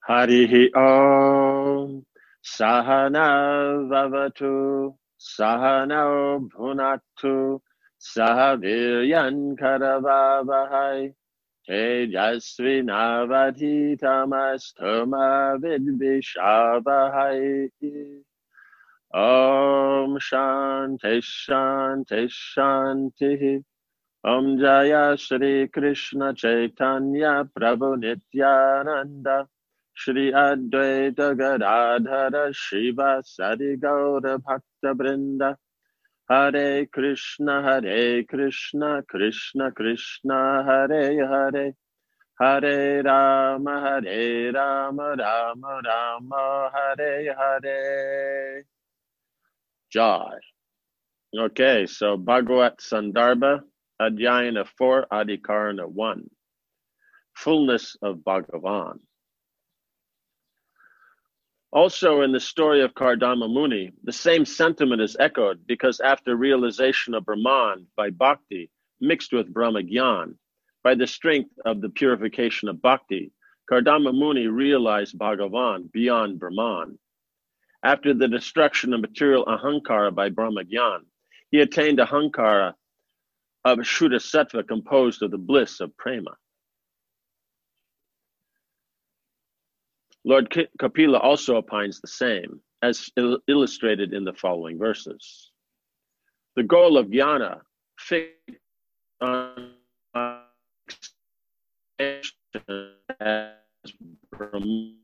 Harihi Om Sahana Vavatu Sahano Bhunatu Sahaviryan Karavavahai Tejasvi Navadhitamastoma Vidvishavahai. Om Shanti Shanti Shanti. Om Jaya Shri Krishna Chaitanya Prabhu Nityananda Shri Advaita Gadadhara Shiva Sadi Gaura Bhakta Brinda Hare Krishna Krishna Krishna Hare Hare Hare Rama Rama Rama Hare Hare. Jai. Okay, so Bhagavat Sandarbha, Adhyayana 4, Adhikarana 1. Fullness of Bhagavan. Also in the story of Kardama Muni, the same sentiment is echoed because after realization of Brahman by bhakti mixed with Brahma Gyan, by the strength of the purification of bhakti, Kardama Muni realized Bhagavan beyond Brahman. After the destruction of material ahankara by Brahma Gyan, he attained ahankara of Shuddha Sattva composed of the bliss of prema. Lord Kapila also opines the same, as illustrated in the following verses. The goal of jnana, fixed on as Brahman,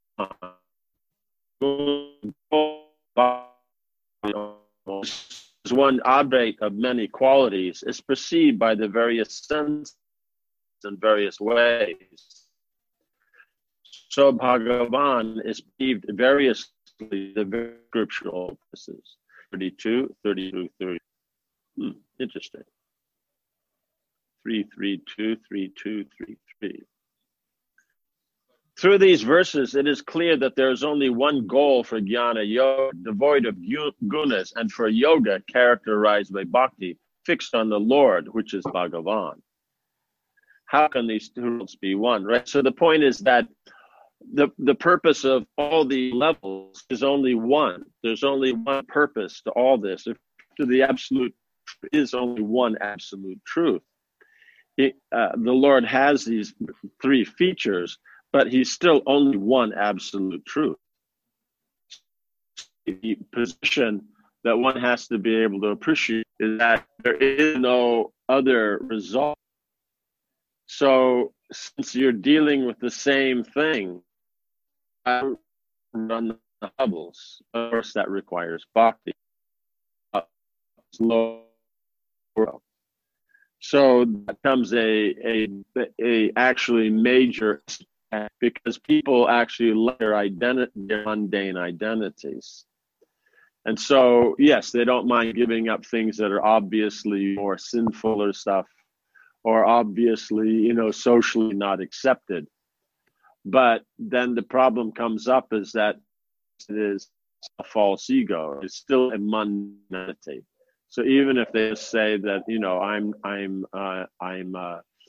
is one object of many qualities, is perceived by the various senses in various ways. So Bhagavan is perceived variously in the scriptural verses. 32, 32, 30. Interesting. 332, 32, 33. Through these verses, it is clear that there is only one goal for jnana yoga, devoid of gunas, and for yoga characterized by bhakti, fixed on the Lord, which is Bhagavan. How can these two worlds be one, right? So the point is that the purpose of all the levels is only one. There's only one purpose to all this. If to the absolute is only one absolute truth. The Lord has these three features, but he's still only one absolute truth. The position that one has to be able to appreciate is that there is no other result. So since you're dealing with the same thing, I run the Hubbles. Of course, that requires bhakti. So that becomes a actually major, because people actually let their mundane identities. And so, yes, they don't mind giving up things that are obviously more sinful or stuff, or obviously, socially not accepted. But then the problem comes up is that it is a false ego. It's still a mundanity. So even if they say that, I'm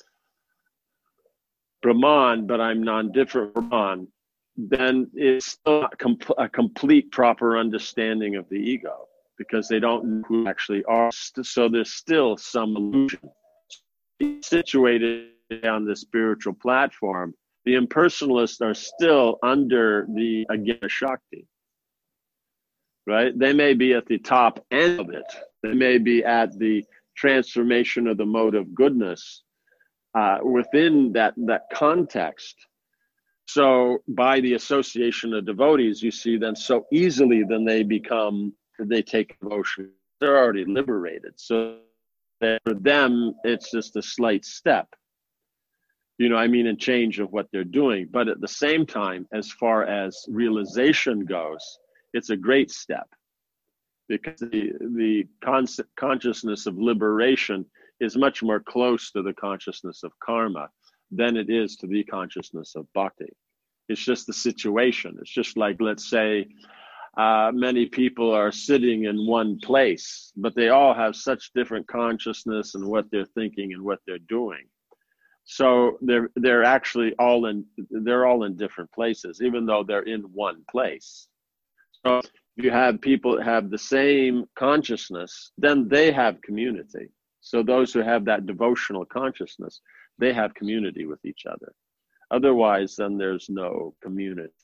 Brahman, but I'm non-different Brahman, then it's still not a complete proper understanding of the ego, because they don't know who actually are. So there's still some illusion. Situated on the spiritual platform, the impersonalists are still under the Ajnana Shakti, right? They may be at the top end of it. They may be at the transformation of the mode of goodness within that context. So by the association of devotees, you see then so easily then they take devotion. They're already liberated. So for them, it's just a slight step, in change of what they're doing. But at the same time, as far as realization goes, it's a great step, because the consciousness of liberation is much more close to the consciousness of karma than it is to the consciousness of bhakti. It's just the situation. It's just like, let's say, many people are sitting in one place, but they all have such different consciousness and what they're thinking and what they're doing. So they're actually all in different places, even though they're in one place. So if you have people that have the same consciousness, then they have community. So those who have that devotional consciousness, they have community with each other. Otherwise, then there's no community.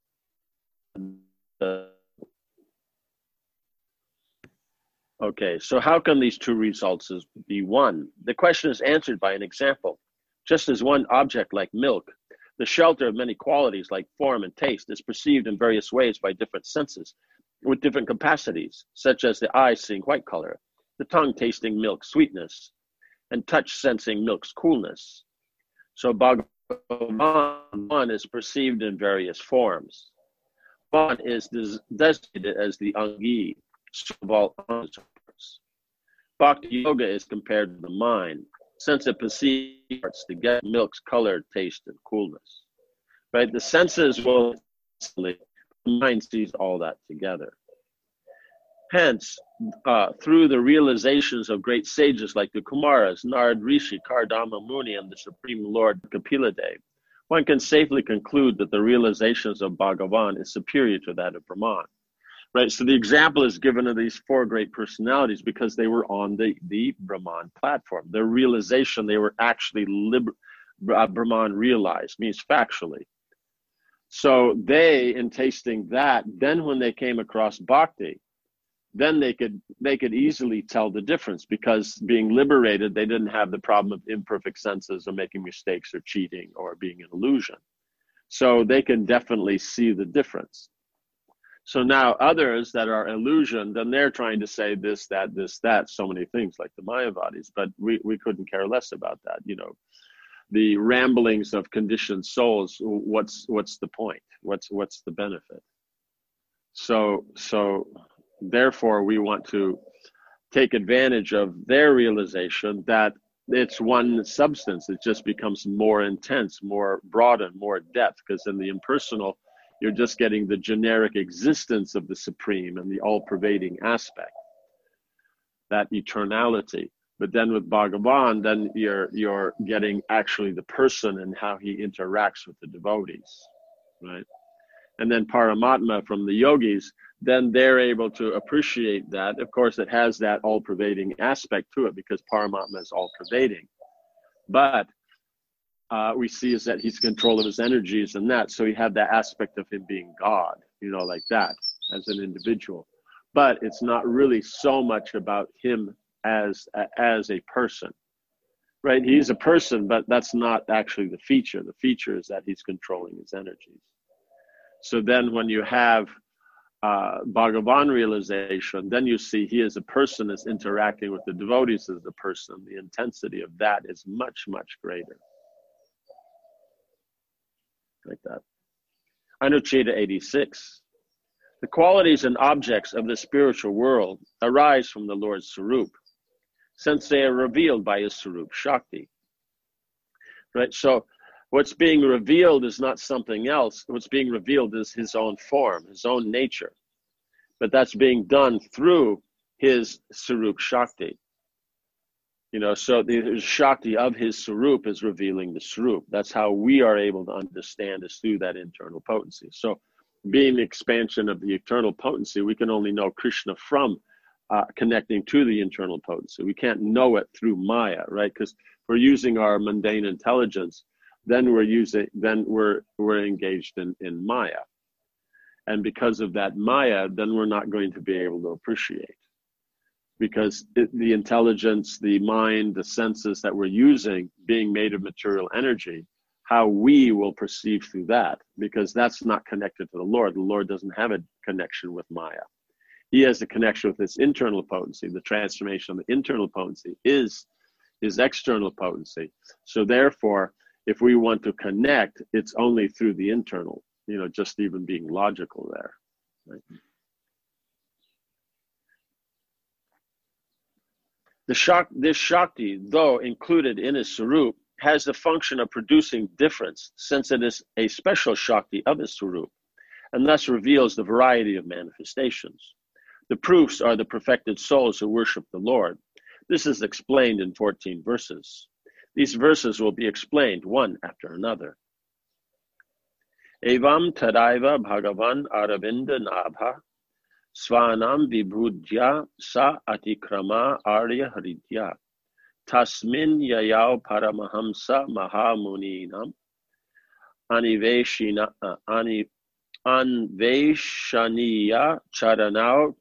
Okay, so how can these two results be one? The question is answered by an example. Just as one object like milk, the shelter of many qualities like form and taste, is perceived in various ways by different senses with different capacities, such as the eye seeing white color, the tongue tasting milk's sweetness, and touch sensing milk's coolness. So Bhagavan is perceived in various forms. Bhagavan is designated as the Angi of all parts. Bhakti Yoga is compared to the mind, since it perceives parts to get milk's color, taste, and coolness. Right? The senses will, the mind sees all that together. Hence, through the realizations of great sages like the Kumaras, Narad Rishi, Kardama Muni, and the Supreme Lord Kapila Dev, one can safely conclude that the realizations of Bhagavan is superior to that of Brahman. Right, so the example is given of these four great personalities because they were on the Brahman platform. Their realization, they were actually Brahman realized, means factually. So they, in tasting that, then when they came across bhakti, then they could easily tell the difference, because being liberated, they didn't have the problem of imperfect senses or making mistakes or cheating or being an illusion. So they can definitely see the difference. So now others that are illusion, then they're trying to say this, that, so many things like the Mayavadis, but we couldn't care less about that. You know, the ramblings of conditioned souls, what's the point? What's the benefit? So therefore we want to take advantage of their realization that it's one substance. It just becomes more intense, more broad, and more depth, because in the impersonal, you're just getting the generic existence of the Supreme and the all-pervading aspect, that eternality. But then with Bhagavan, then you're getting actually the person and how he interacts with the devotees, right? And then Paramatma from the yogis, then they're able to appreciate that. Of course, it has that all-pervading aspect to it because Paramatma is all-pervading. But we see is that he's in control of his energies and that. So you have that aspect of him being God, like that as an individual. But it's not really so much about him as a person, right? He's a person, but that's not actually the feature. The feature is that he's controlling his energies. So then when you have Bhagavan realization, then you see he as a person is interacting with the devotees as a person. The intensity of that is much, much greater. Like that. Anucheta 86. The qualities and objects of the spiritual world arise from the Lord's Sarup, since they are revealed by his Sarup Shakti. Right? So what's being revealed is not something else. What's being revealed is his own form, his own nature. But that's being done through his Sarup Shakti. So the Shakti of his Sarup is revealing the Sarup. That's how we are able to understand, is through that internal potency. So being the expansion of the eternal potency, we can only know Krishna from connecting to the internal potency. We can't know it through Maya, right? Because we're using our mundane intelligence, then we're engaged in Maya. And because of that Maya, then we're not going to be able to appreciate. Because the intelligence, the mind, the senses that we're using, being made of material energy, how we will perceive through that, because that's not connected to the Lord. The Lord doesn't have a connection with Maya. He has a connection with his internal potency. The transformation of the internal potency is his external potency. So therefore, if we want to connect, it's only through the internal, just even being logical there. Right? This Shakti, though included in his Sarup, has the function of producing difference, since it is a special Shakti of his Sarup, and thus reveals the variety of manifestations. The proofs are the perfected souls who worship the Lord. This is explained in 14 verses. These verses will be explained one after another. Evam tadaiva bhagavan aravinda nabha svanam vibhudya sa atikrama arya haridya tasmin yayao paramahamsa mahamuninam anveshaniya charanau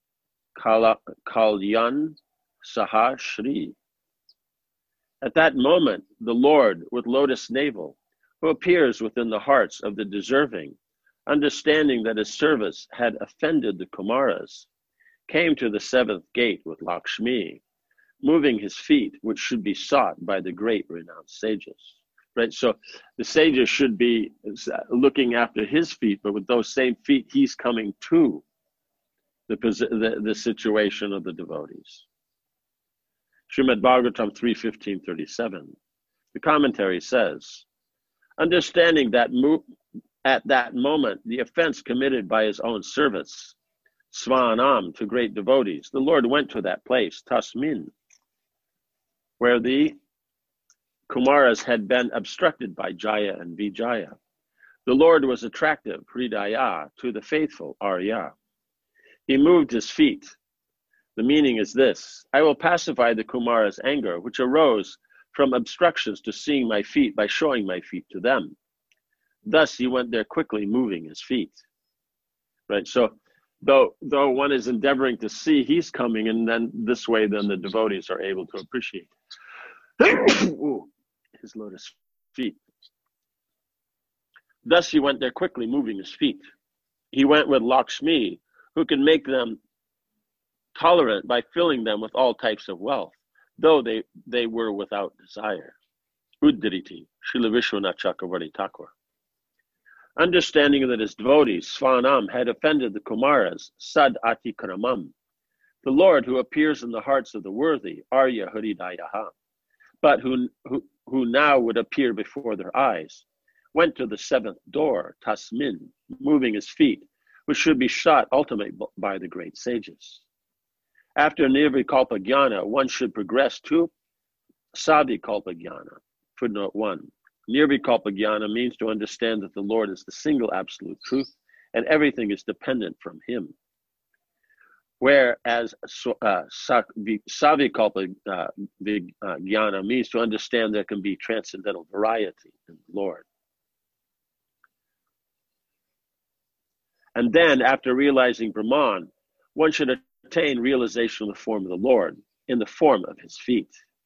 kalyan saha shri. At that moment, the Lord with lotus navel, who appears within the hearts of the deserving, understanding that his service had offended the Kumaras, came to the seventh gate with Lakshmi, moving his feet, which should be sought by the great renowned sages. Right, so the sages should be looking after his feet, but with those same feet, he's coming to the situation of the devotees. Srimad Bhagavatam 3:15-37. The commentary says, understanding that at that moment the offense committed by his own service, Svanam, to great devotees, the Lord went to that place, Tasmin, where the Kumaras had been obstructed by Jaya and Vijaya. The Lord was attractive, Hridaya, to the faithful, Arya. He moved his feet. The meaning is this: I will pacify the Kumaras' anger, which arose from obstructions to seeing my feet by showing my feet to them. Thus he went there quickly, moving his feet. Right, so though one is endeavoring to see, he's coming, and then this way, then the devotees are able to appreciate Ooh, his lotus feet. Thus he went there quickly, moving his feet. He went with Lakshmi, who can make them tolerant by filling them with all types of wealth, though they were without desire. Uddriti, Srila Vishwanath Chakravarti Thakur. Understanding that his devotees, Svanam, had offended the Kumaras, Sad Atikramam, the Lord who appears in the hearts of the worthy, Arya Hridayaha, but who now would appear before their eyes, went to the seventh door, Tasmin, moving his feet, which should be shot ultimately by the great sages. After Nirvikalpa Jnana, one should progress to Savikalpa Jnana. Footnote 1. Nirvikalpa Jnana means to understand that the Lord is the single absolute truth and everything is dependent from him. Whereas Savikalpa Jnana means to understand there can be transcendental variety in the Lord. And then, after realizing Brahman, one should attain realization of the form of the Lord in the form of his feet.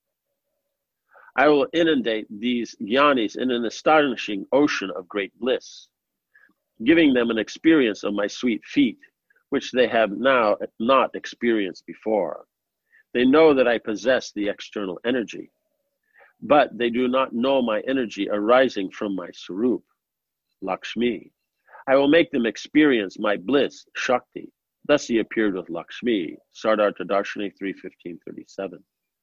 I will inundate these jnanis in an astonishing ocean of great bliss, giving them an experience of my sweet feet, which they have now not experienced before. They know that I possess the external energy, but they do not know my energy arising from my Swarup, Lakshmi. I will make them experience my bliss, Shakti. Thus he appeared with Lakshmi, Sardartha Darshani 3:15-37.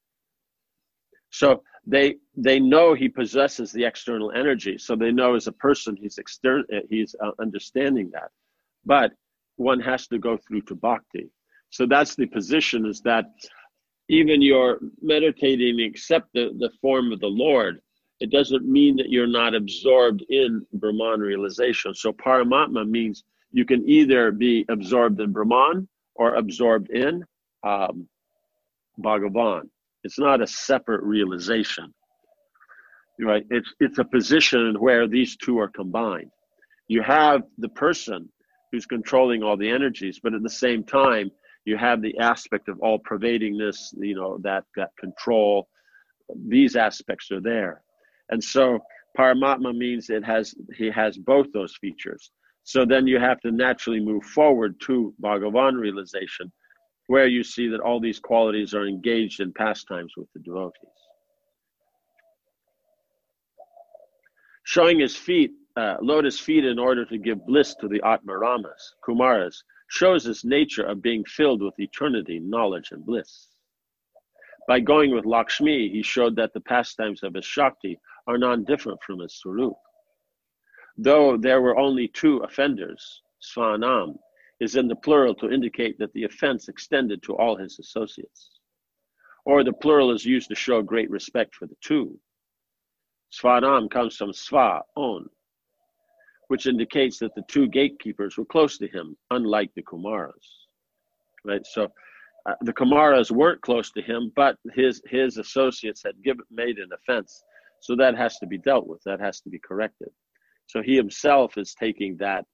So they know he possesses the external energy. So they know as a person he's understanding that. But one has to go through to bhakti. So that's the position, is that even you're meditating, accept the form of the Lord, it doesn't mean that you're not absorbed in Brahman realization. So Paramatma means you can either be absorbed in Brahman or absorbed in Bhagavan. It's not a separate realization, right? It's a position where these two are combined. You have the person who's controlling all the energies, but at the same time, you have the aspect of all pervadingness, that control. These aspects are there. And so Paramatma means he has both those features. So then you have to naturally move forward to Bhagavan realization, where you see that all these qualities are engaged in pastimes with the devotees. Showing his feet, lotus feet, in order to give bliss to the Atmaramas, Kumaras, shows his nature of being filled with eternity, knowledge, and bliss. By going with Lakshmi, he showed that the pastimes of his Shakti are non-different from his Swarup. Though there were only two offenders, Svanam is in the plural to indicate that the offense extended to all his associates. Or the plural is used to show great respect for the two. Svaram comes from Sva, on, which indicates that the two gatekeepers were close to him, unlike the Kumaras. Right? So the Kumaras weren't close to him, but his associates had made an offense. So that has to be dealt with. That has to be corrected. So he himself is taking that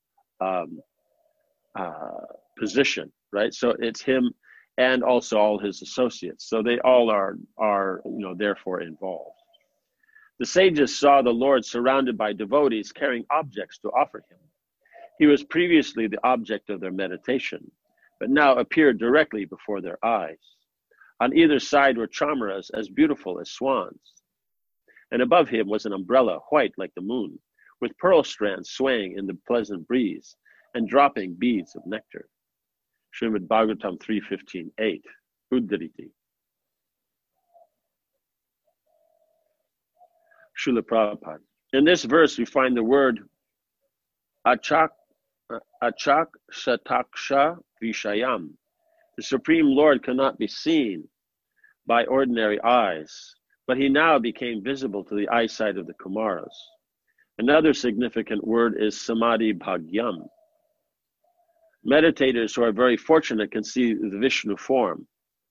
position, right? So it's him and also all his associates. So they all are therefore involved. The sages saw the Lord surrounded by devotees carrying objects to offer him. He was previously the object of their meditation, but now appeared directly before their eyes. On either side were chamaras as beautiful as swans, and above him was an umbrella white like the moon, with pearl strands swaying in the pleasant breeze and dropping beads of nectar. Srimad Bhagavatam 3.15.8, Uddhariti. Srila Prabhupada. In this verse, we find the word achak shataksha vishayam. The Supreme Lord cannot be seen by ordinary eyes, but he now became visible to the eyesight of the Kumaras. Another significant word is samadhi bhagyam. Meditators who are very fortunate can see the Vishnu form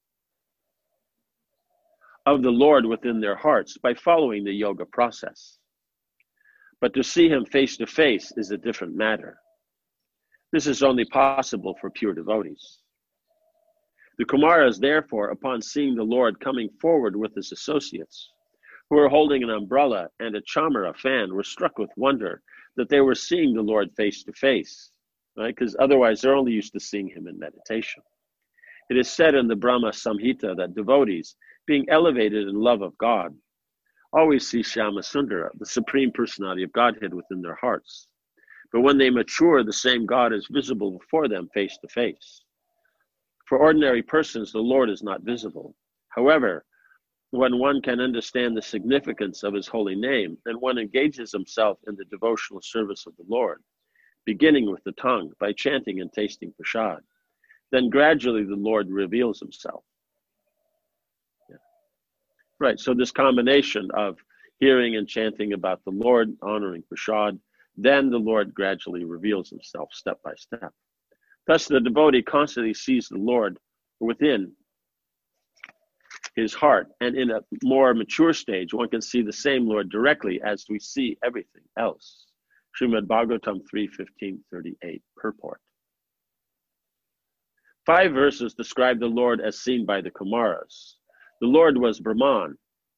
of the Lord within their hearts by following the yoga process. But to see him face to face is a different matter. This is only possible for pure devotees. The Kumaras, therefore, upon seeing the Lord coming forward with his associates, who were holding an umbrella and a chamara fan, were struck with wonder that they were seeing the Lord face to face, right? Because otherwise they're only used to seeing him in meditation. It is said in the Brahma Samhita that devotees, being elevated in love of God, always see Shama Sundara, the Supreme Personality of Godhead, within their hearts. But when they mature, the same God is visible before them face to face. For ordinary persons, the Lord is not visible. However, when one can understand the significance of his holy name, and one engages himself in the devotional service of the Lord, beginning with the tongue, by chanting and tasting prasad, then gradually the Lord reveals himself. Yeah. Right, so this combination of hearing and chanting about the Lord, honoring prasad, then the Lord gradually reveals himself step by step. Thus the devotee constantly sees the Lord within his heart, and in a more mature stage, one can see the same Lord directly as we see everything else. Srimad Bhagavatam 3.15.38, purport. 5 verses describe the Lord as seen by the Kumaras. The Lord was Brahman,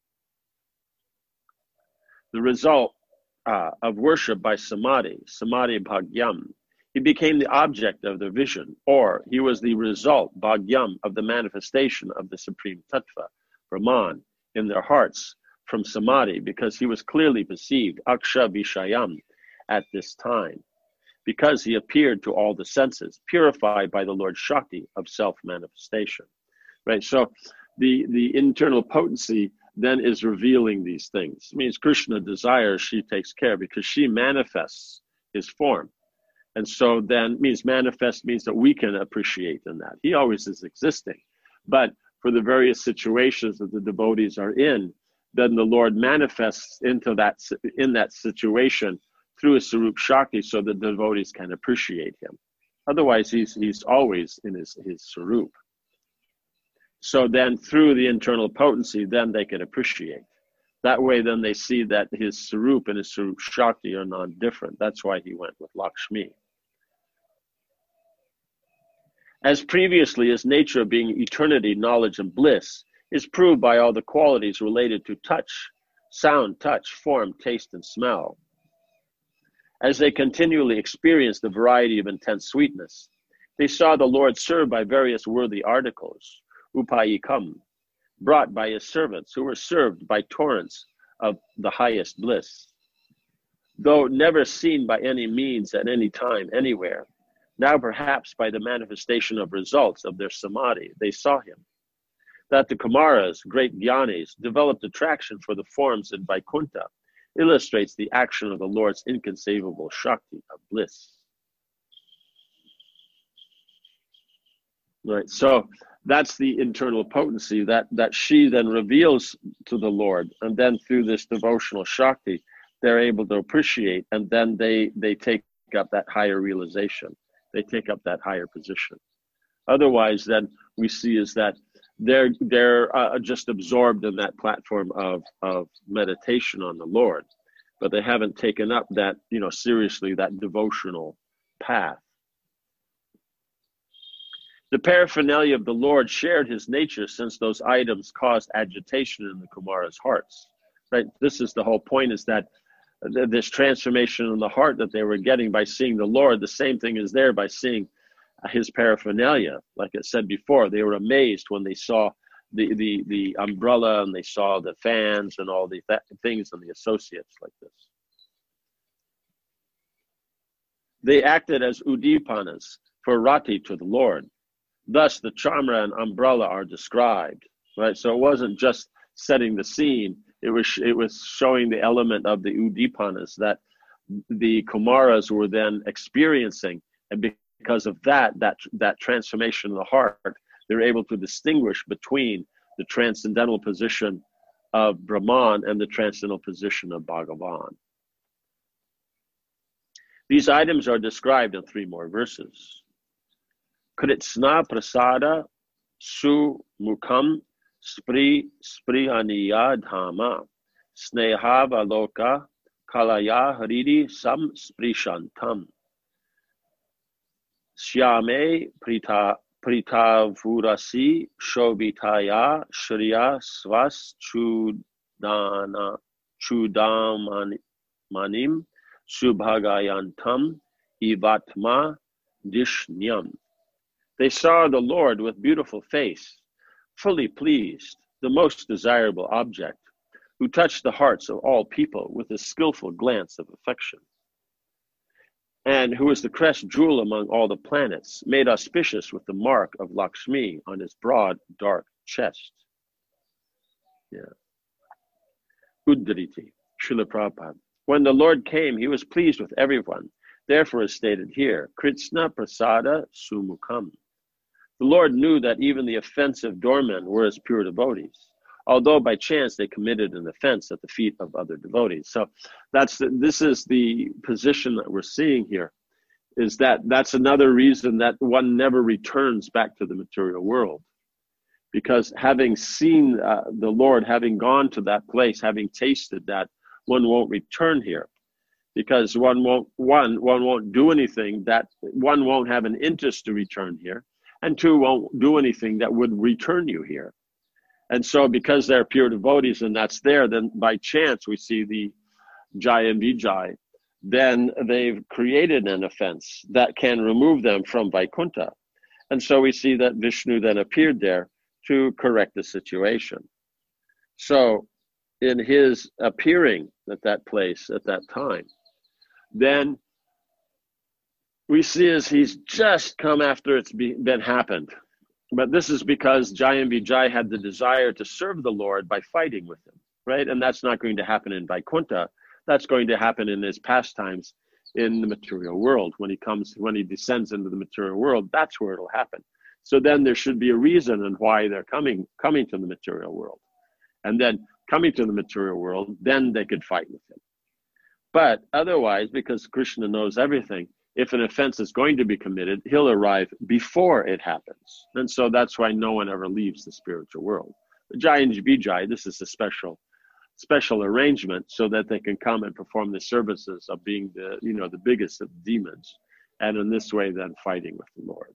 the result of worship by samadhi bhagyam. He became the object of their vision, or he was the result, bhagyam, of the manifestation of the Supreme Tattva, Brahman, in their hearts from samadhi, because he was clearly perceived, aksha vishayam, at this time, because he appeared to all the senses, purified by the Lord Shakti of self-manifestation. Right, so the internal potency then is revealing these things. It means Krishna desires, she takes care, because she manifests his form. And so then means manifest means that we can appreciate in that. He always is existing. But for the various situations that the devotees are in, then the Lord manifests in that situation through his Sarup Shakti so that the devotees can appreciate him. Otherwise, he's always in his Sarup. So then through the internal potency, then they can appreciate. That way, then they see that his Sarup and his Sarup Shakti are non-different. That's why he went with Lakshmi. As previously, his nature being eternity, knowledge, and bliss is proved by all the qualities related to touch, sound, touch, form, taste, and smell. As they continually experienced the variety of intense sweetness, they saw the Lord served by various worthy articles, upayikam, brought by his servants, who were served by torrents of the highest bliss. Though never seen by any means at any time, anywhere, now perhaps by the manifestation of results of their samadhi, they saw him. That the Kumaras, great jnanis, developed attraction for the forms in Vaikuntha illustrates the action of the Lord's inconceivable Shakti of bliss. Right, so That's the internal potency that she then reveals to the Lord. And then through this devotional Shakti, they're able to appreciate, and then they take up that higher realization. They take up that higher position. Otherwise, then we see is that they're just absorbed in that platform of meditation on the Lord, but they haven't taken up that, seriously, that devotional path. The paraphernalia of the Lord shared his nature, since those items caused agitation in the Kumara's hearts. Right? This is the whole point, is that this transformation in the heart that they were getting by seeing the Lord, the same thing is there by seeing his paraphernalia. Like it said before, they were amazed when they saw the umbrella, and they saw the fans and all the things and the associates like this. They acted as udipanas for rati to the Lord. Thus, the chamra and umbrella are described, right? So it wasn't just setting the scene; it was showing the element of the udipanas that the Kumaras were then experiencing, and because of that transformation of the heart, they're able to distinguish between the transcendental position of Brahman and the transcendental position of Bhagavan. These items are described in 3 more verses. Kritsna prasada su mukham sprihaniya dhama snehava loka kalaya haridi sam sprishantam shyame pritavurasi shobitaya shriya svas chudamanim subhagayantam ivatma dishnyam. They saw the Lord with beautiful face, fully pleased, the most desirable object, who touched the hearts of all people with a skillful glance of affection, and who is the crest jewel among all the planets, made auspicious with the mark of Lakshmi on his broad, dark chest. Uddriti, Srila Prabhupada. When the Lord came, he was pleased with everyone. Therefore is stated here, Kritsna prasada sumukham. The Lord knew that even the offensive doormen were his pure devotees, although by chance they committed an offense at the feet of other devotees. So this is the position that we're seeing here, is that's another reason that one never returns back to the material world. Because having seen the Lord, having gone to that place, having tasted that, one won't return here. Because one won't do anything, that one won't have an interest to return here, and 2, won't do anything that would return you here. And so because they're pure devotees and that's there, then by chance we see the Jai and Vijay, then they've created an offense that can remove them from Vaikuntha. And so we see that Vishnu then appeared there to correct the situation. So in his appearing at that place at that time, then we see as he's just come after it's been happened. But this is because Jai and Vijay had the desire to serve the Lord by fighting with him, right? And that's not going to happen in Vaikuntha. That's going to happen in his pastimes in the material world. When he descends into the material world, that's where it'll happen. So then there should be a reason and why they're coming to the material world. And then coming to the material world, then they could fight with him. But otherwise, because Krishna knows everything, if an offense is going to be committed, he'll arrive before it happens. And so that's why no one ever leaves the spiritual world. Jai and Vijay, this is a special arrangement so that they can come and perform the services of being the biggest of demons. And in this way, then fighting with the Lord.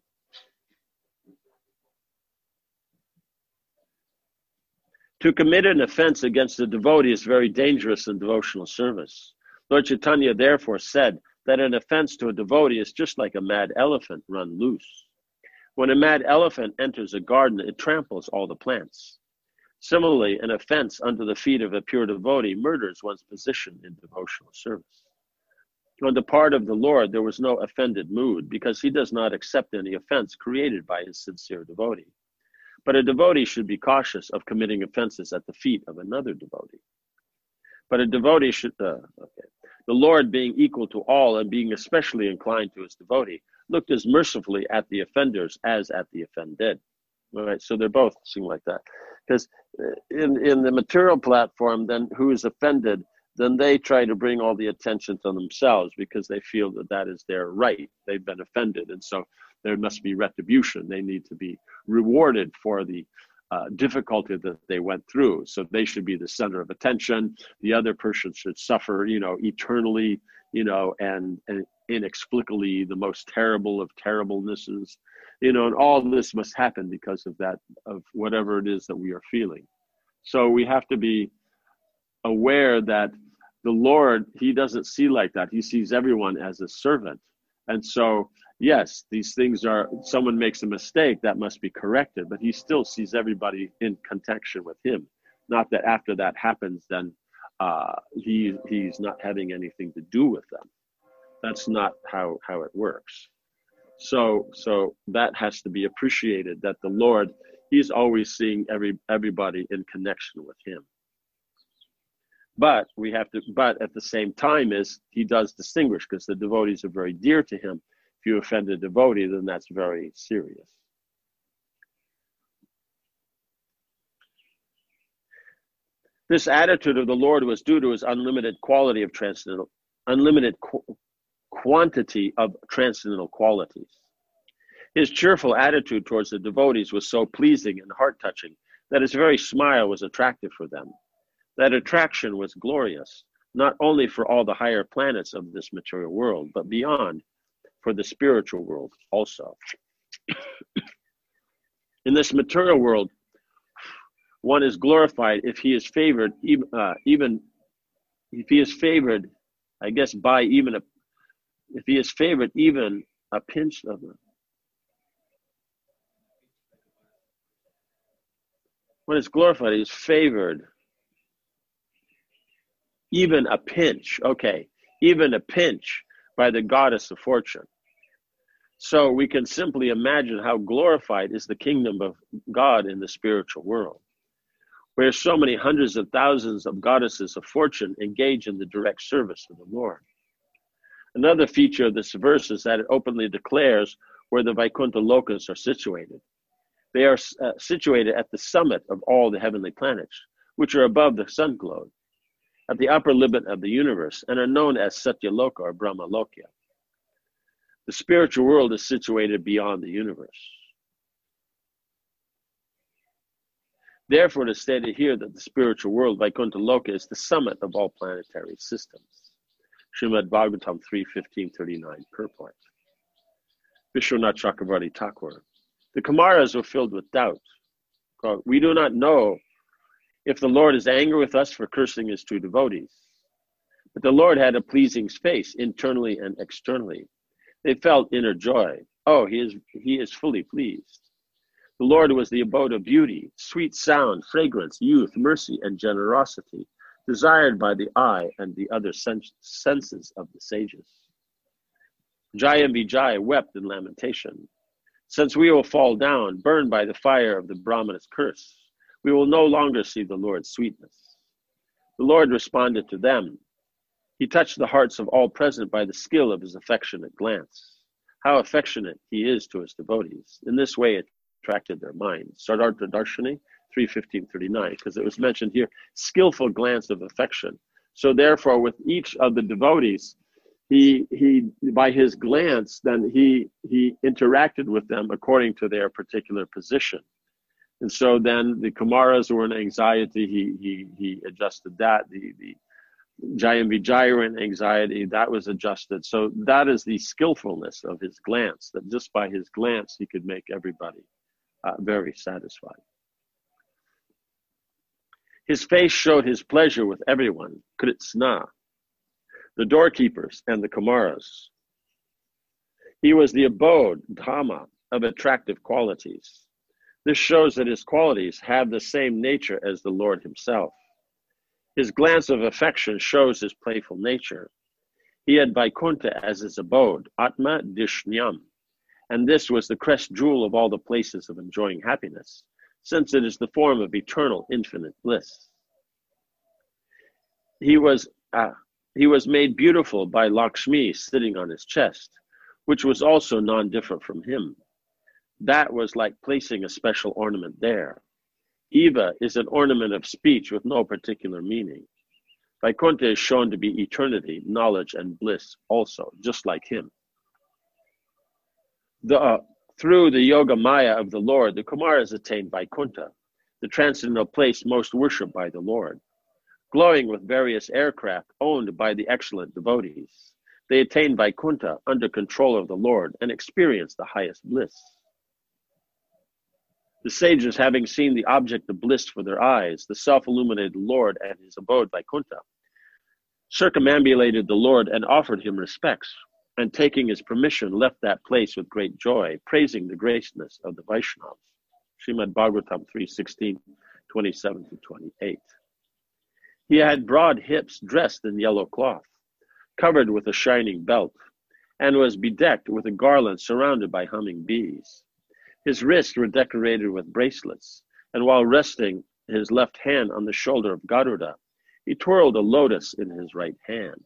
To commit an offense against a devotee is very dangerous in devotional service. Lord Chaitanya therefore said that an offense to a devotee is just like a mad elephant run loose. When a mad elephant enters a garden, it tramples all the plants. Similarly, an offense under the feet of a pure devotee murders one's position in devotional service. On the part of the Lord, there was no offended mood, because he does not accept any offense created by his sincere devotee. But a devotee should be cautious of committing offenses at the feet of another devotee. But a devotee should, the Lord, being equal to all and being especially inclined to his devotee, looked as mercifully at the offenders as at the offended. All right, so they're both seem like that. Because in the material platform, then who is offended, then they try to bring all the attention to themselves because they feel that that is their right. They've been offended, and so there must be retribution. They need to be rewarded for the difficulty that they went through. So they should be the center of attention. The other person should suffer, eternally, and inexplicably the most terrible of terriblenesses, and all this must happen because of that, of whatever it is that we are feeling. So we have to be aware that the Lord, he doesn't see like that. He sees everyone as a servant. And so, yes, these things are, someone makes a mistake, that must be corrected, but he still sees everybody in connection with him. Not that after that happens, then he's not having anything to do with them. That's not how it works. So that has to be appreciated, that the Lord, he's always seeing everybody in connection with him. But at the same time, is he does distinguish, because the devotees are very dear to him. If you offend a devotee, then that's very serious. This attitude of the Lord was due to his unlimited quality of transcendental, quantity of transcendental qualities. His cheerful attitude towards the devotees was so pleasing and heart-touching that his very smile was attractive for them. That attraction was glorious, not only for all the higher planets of this material world, but beyond, for the spiritual world also. In this material world, one is glorified if he is favored, even if he is favored, I guess, by even if he is favored even a pinch of it. When it's glorified, he is favored even a pinch, even a pinch by the goddess of fortune. So we can simply imagine how glorified is the kingdom of God in the spiritual world, where so many hundreds of thousands of goddesses of fortune engage in the direct service of the Lord. Another feature of this verse is that it openly declares where the Vaikuntha Lokas are situated. They are situated at the summit of all the heavenly planets, which are above the sun globe, at the upper limit of the universe, and are known as Satyaloka or Brahmalokya. The spiritual world is situated beyond the universe. Therefore, it is stated here that the spiritual world, Vaikuntha Loka, is the summit of all planetary systems. Srimad Bhagavatam 3:15-39, purport. Vishwanath Chakravarti Thakur. The Kumaras were filled with doubt. Quote, we do not know if the Lord is angry with us for cursing his true devotees. But the Lord had a pleasing face, internally and externally. They felt inner joy. Oh, he is fully pleased. The Lord was the abode of beauty, sweet sound, fragrance, youth, mercy, and generosity, desired by the eye and the other senses of the sages. Jaya Vijaya wept in lamentation. Since we will fall down, burned by the fire of the Brahmana's curse, we will no longer see the Lord's sweetness. The Lord responded to them. He touched the hearts of all present by the skill of his affectionate glance. How affectionate he is to his devotees. In this way, it attracted their minds. Siddhartha Darshani 3:15-39, because it was mentioned here, skillful glance of affection. So therefore, with each of the devotees, he by his glance, then he interacted with them according to their particular position. And so then the Kumaras were in anxiety, he adjusted that. The Jaya and Vijaya were in anxiety, that was adjusted. So that is the skillfulness of his glance, that just by his glance he could make everybody very satisfied. His face showed his pleasure with everyone, Kritsna, the doorkeepers, and the Kumaras. He was the abode, Dhamma, of attractive qualities. This shows that his qualities have the same nature as the Lord himself. His glance of affection shows his playful nature. He had Vaikuntha as his abode, Atma Dishnyam, and this was the crest jewel of all the places of enjoying happiness, since it is the form of eternal infinite bliss. He was made beautiful by Lakshmi sitting on his chest, which was also non-different from him. That was like placing a special ornament there. Eva is an ornament of speech with no particular meaning. Vaikuntha is shown to be eternity, knowledge, and bliss also, just like him. Through the Yoga Maya of the Lord, the Kumaras attained Vaikuntha, the transcendental place most worshipped by the Lord. Glowing with various aircraft owned by the excellent devotees, they attained Vaikuntha under control of the Lord and experienced the highest bliss. The sages, having seen the object of bliss for their eyes, the self-illuminated Lord and his abode Vaikuntha, circumambulated the Lord and offered him respects, and taking his permission, left that place with great joy, praising the graciousness of the Vaishnavas. Srimad Bhagavatam 3:16, 27-28. He had broad hips dressed in yellow cloth, covered with a shining belt, and was bedecked with a garland surrounded by humming bees. His wrists were decorated with bracelets, and while resting his left hand on the shoulder of Garuda, he twirled a lotus in his right hand.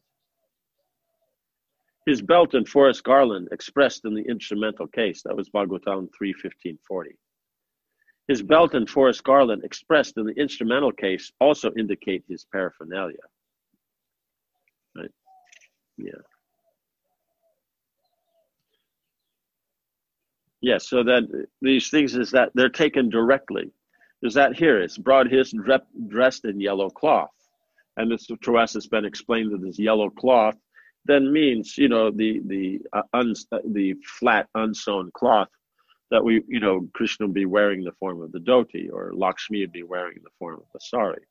His belt and forest garland expressed in the instrumental case, that was Bhagavatam 3:15-40. His belt and forest garland expressed in the instrumental case also indicate his paraphernalia. Right? Yeah. Yes, so that these things is that they're taken directly. There's that here, it's broad hips dressed in yellow cloth. And this to us has been explained that this yellow cloth then means, the flat unsewn cloth that Krishna would be wearing in the form of the dhoti, or Lakshmi would be wearing in the form of the sari.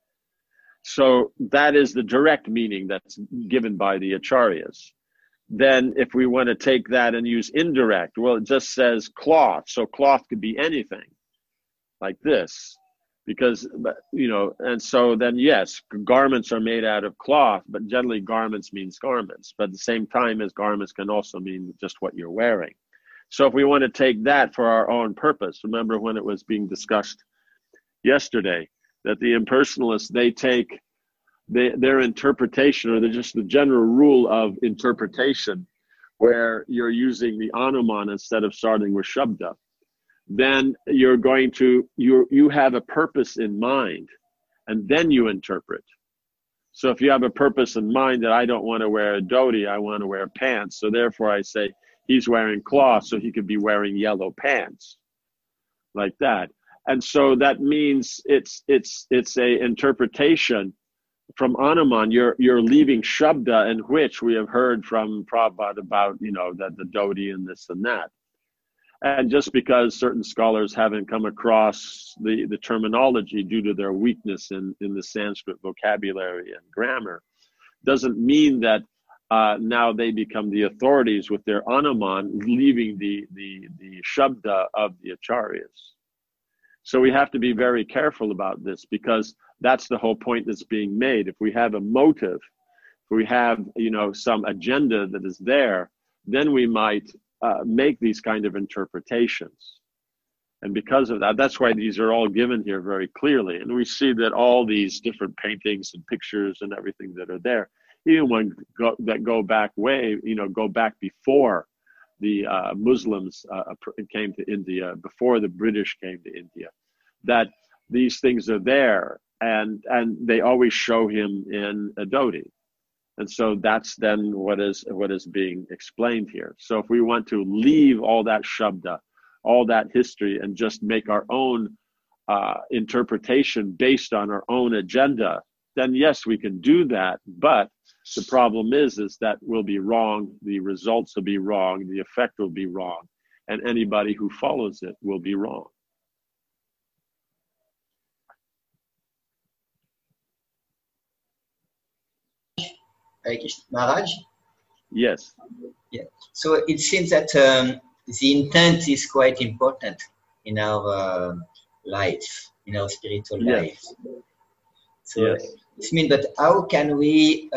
So that is the direct meaning that's given by the acharyas. Then if we want to take that and use indirect, well, it just says cloth. So cloth could be anything like this, because, and so then, yes, garments are made out of cloth, but generally garments means garments. But at the same time as garments can also mean just what you're wearing. So if we want to take that for our own purpose, remember when it was being discussed yesterday, that the impersonalists, they take their interpretation, or just the general rule of interpretation, where you're using the Anuman instead of starting with Shabda, then you're going to, you have a purpose in mind, and then you interpret. So if you have a purpose in mind that I don't want to wear a dhoti, I want to wear pants, so therefore I say he's wearing cloth, so he could be wearing yellow pants, like that. And so that means it's a interpretation from Anuman. You're leaving Shabda, in which we have heard from Prabhupada about, that the dhoti and this and that. And just because certain scholars haven't come across the terminology due to their weakness in the Sanskrit vocabulary and grammar, doesn't mean that now they become the authorities with their Anuman, leaving the Shabda of the Acharyas. So we have to be very careful about this, because that's the whole point that's being made. If we have a motive, if we have, some agenda that is there, then we might make these kind of interpretations. And because of that, that's why these are all given here very clearly. And we see that all these different paintings and pictures and everything that are there, even when that go back before the Muslims came to India, before the British came to India, that these things are there, and they always show him in a dhoti. And so that's then what is being explained here. So if we want to leave all that Shabda, all that history, and just make our own interpretation based on our own agenda, then yes, we can do that. But the problem is that we'll be wrong, the results will be wrong, the effect will be wrong, and anybody who follows it will be wrong. Maharaj? Yes. Yeah. So it seems that the intent is quite important in our life, in our spiritual life. So it means that how can we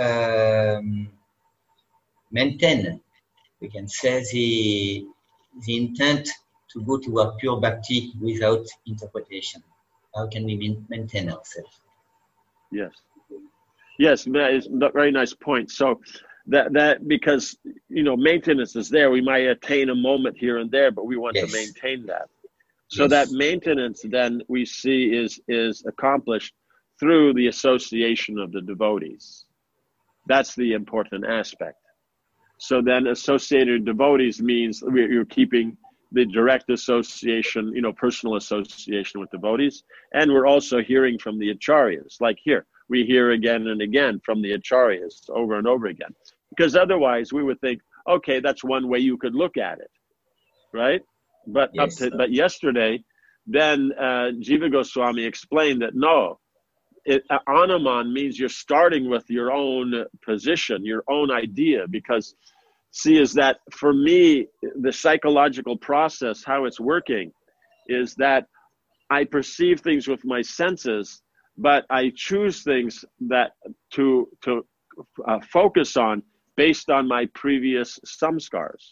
maintain, we can say, the intent to go to a pure bhakti without interpretation? How can we maintain ourselves? Yes. Yes, it's a very nice point. So that because, you know, maintenance is there. We might attain a moment here and there, but we want to Yes. maintain that. So Yes. that maintenance then we see is accomplished through the association of the devotees. That's the important aspect. So then associated devotees means you're keeping the direct association, you know, personal association with devotees. And we're also hearing from the acharyas. Like here, we hear again and again from the acharyas over and over again. Because otherwise we would think, okay, that's one way you could look at it, right? But Yes. but yesterday, then Jiva Goswami explained that no, Anuman means you're starting with your own position, your own idea, because see, is that for me, the psychological process, how it's working, is that I perceive things with my senses, but I choose things that to focus on based on my previous samskars.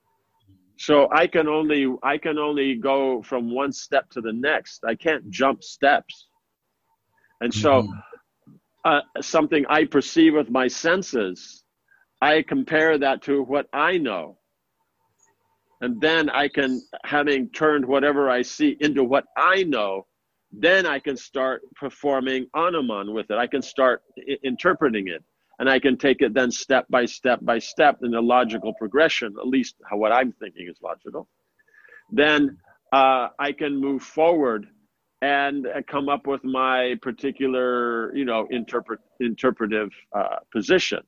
So I can only go from one step to the next. I can't jump steps. And so something I perceive with my senses, I compare that to what I know. And then I can, having turned whatever I see into what I know, then I can start performing Anuman with it. I can start interpreting it. And I can take it then step by step by step in a logical progression, at least what I'm thinking is logical. Then I can move forward and come up with my particular, you know, interpretive position.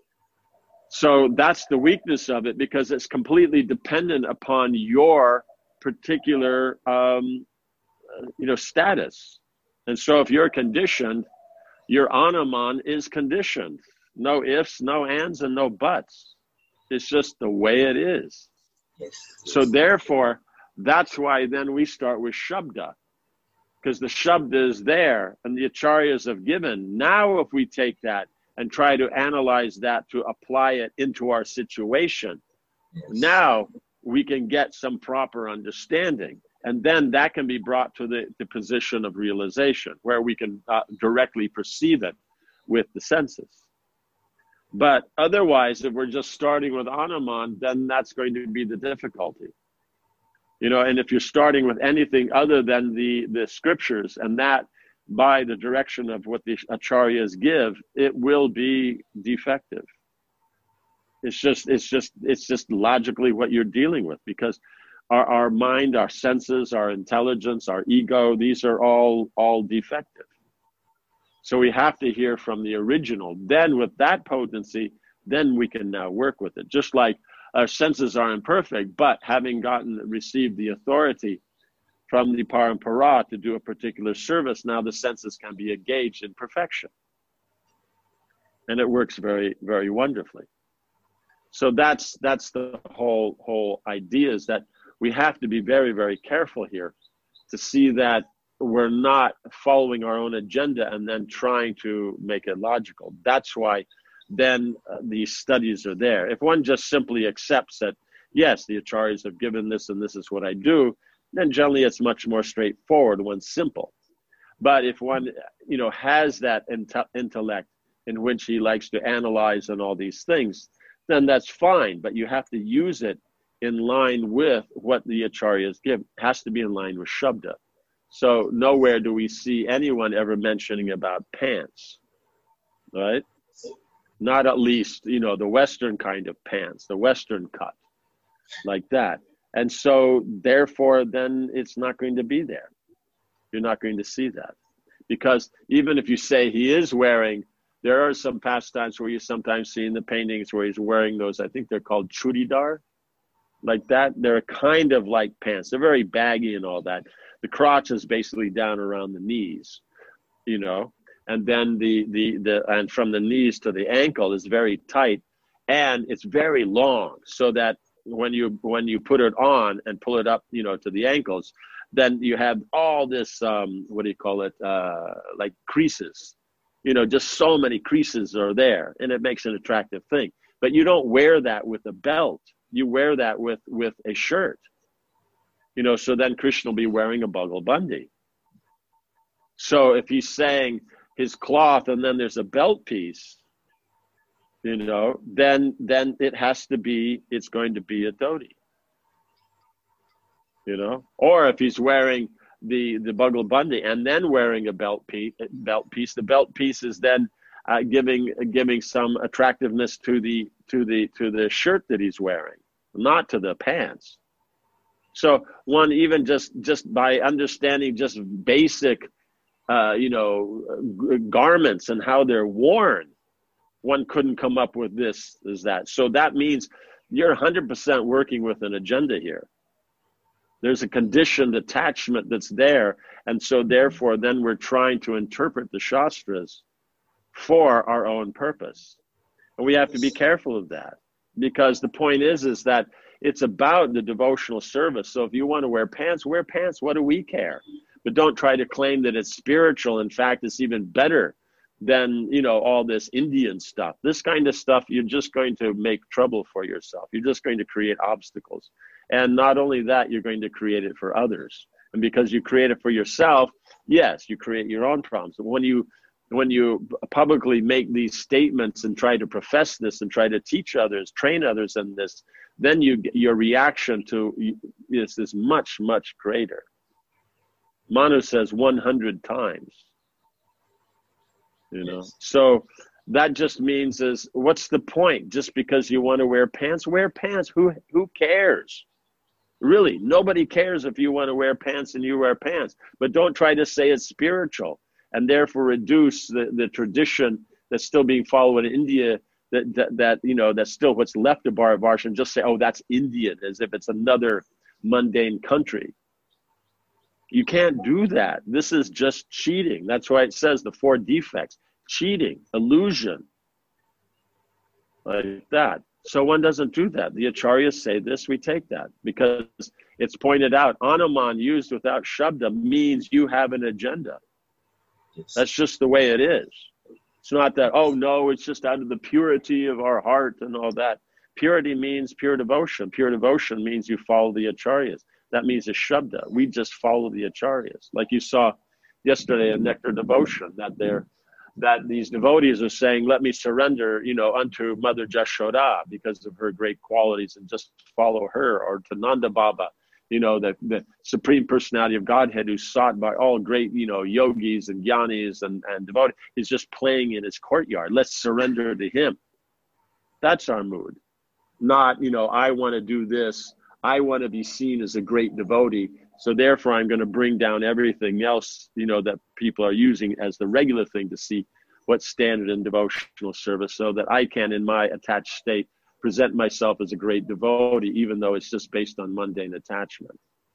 So that's the weakness of it, because it's completely dependent upon your particular, you know, status. And so if you're conditioned, your Anuman is conditioned. No ifs, no ands, and no buts. It's just the way it is. Yes. So therefore, that's why then we start with Shabda, because the Shabda is there and the Acharyas have given. Now if we take that and try to analyze that to apply it into our situation, Yes. now we can get some proper understanding. And then that can be brought to the position of realization, where we can directly perceive it with the senses. But otherwise, if we're just starting with Anuman, then that's going to be the difficulty. You know, and if you're starting with anything other than the scriptures, and that by the direction of what the acharyas give, it will be defective. It's just logically what you're dealing with, because our mind, our senses, our intelligence, our ego, these are all defective. So we have to hear from the original. Then with that potency, then we can now work with it. Just like our senses are imperfect, but having received the authority from the parampara to do a particular service, now the senses can be engaged in perfection. And it works very, very wonderfully. So that's the whole idea, is that we have to be very, very careful here to see that we're not following our own agenda and then trying to make it logical. That's why then these studies are there. If one just simply accepts that, yes, the acharyas have given this and this is what I do, then generally it's much more straightforward, one's simple. But if one, you know, has that intellect in which he likes to analyze and all these things, then that's fine. But you have to use it in line with what the acharyas give. It has to be in line with Shabda. So nowhere do we see anyone ever mentioning about pants, right? Not at least, you know, the Western kind of pants, the Western cut, like that. And so therefore, then it's not going to be there. You're not going to see that. Because even if you say he is wearing, there are some pastimes where you sometimes see in the paintings where he's wearing those, I think they're called churidar, like that. They're kind of like pants. They're very baggy and all that. The crotch is basically down around the knees, you know, and then and from the knees to the ankle is very tight, and it's very long, so that when you put it on and pull it up, you know, to the ankles, then you have all this what do you call it, like creases, you know, just so many creases are there, and it makes an attractive thing. But you don't wear that with a belt. You wear that with a shirt. You know, so then Krishna will be wearing a Bhagal Bandi. So if he's saying his cloth and then there's a belt piece, you know, then it has to be, it's going to be a dhoti, you know. Or if he's wearing the bugle bandi and then wearing a belt piece, the belt piece is then giving some attractiveness to the shirt that he's wearing, not to the pants. So one, even just by understanding just basic garments and how they're worn, one couldn't come up with this as that. So that means you're 100% working with an agenda here. There's a conditioned attachment that's there. And so therefore, then we're trying to interpret the Shastras for our own purpose. And we have to be careful of that, because the point is that it's about the devotional service. So if you want to wear pants, wear pants. What do we care? But don't try to claim that it's spiritual. In fact, it's even better than, all this Indian stuff. This kind of stuff, you're just going to make trouble for yourself. You're just going to create obstacles. And not only that, you're going to create it for others. And because you create it for yourself, yes, you create your own problems. When you publicly make these statements and try to profess this and try to teach others, train others in this, then your reaction to this is much, much greater. Manu says 100 times. Yes. So that just means what's the point? Just because you want to wear pants, wear pants. Who cares? Really, nobody cares if you want to wear pants and you wear pants. But don't try to say it's spiritual and therefore reduce the tradition that's still being followed in India, that's still what's left of Bharatvarsha, and just say, oh, that's Indian, as if it's another mundane country. You can't do that. This is just cheating. That's why it says the 4 defects: cheating, illusion, like that. So one doesn't do that. The acharyas say this, we take that, because it's pointed out, Anuman used without Shabda means you have an agenda. Yes. That's just the way it is. It's not that, oh no, it's just out of the purity of our heart and all that. Purity means pure devotion. Pure devotion means you follow the acharyas. That means a Shabda. We just follow the acharyas. Like you saw yesterday in Nectar Devotion, that these devotees are saying, let me surrender, unto Mother Jashoda because of her great qualities and just follow her, or to Nanda Baba, the Supreme Personality of Godhead, who's sought by all great, yogis and jnanis and devotees. He's just playing in his courtyard. Let's surrender to him. That's our mood. Not, I want to do this. I want to be seen as a great devotee. So therefore, I'm going to bring down everything else, that people are using as the regular thing to see what's standard in devotional service, so that I can, in my attached state, present myself as a great devotee, even though it's just based on mundane attachment.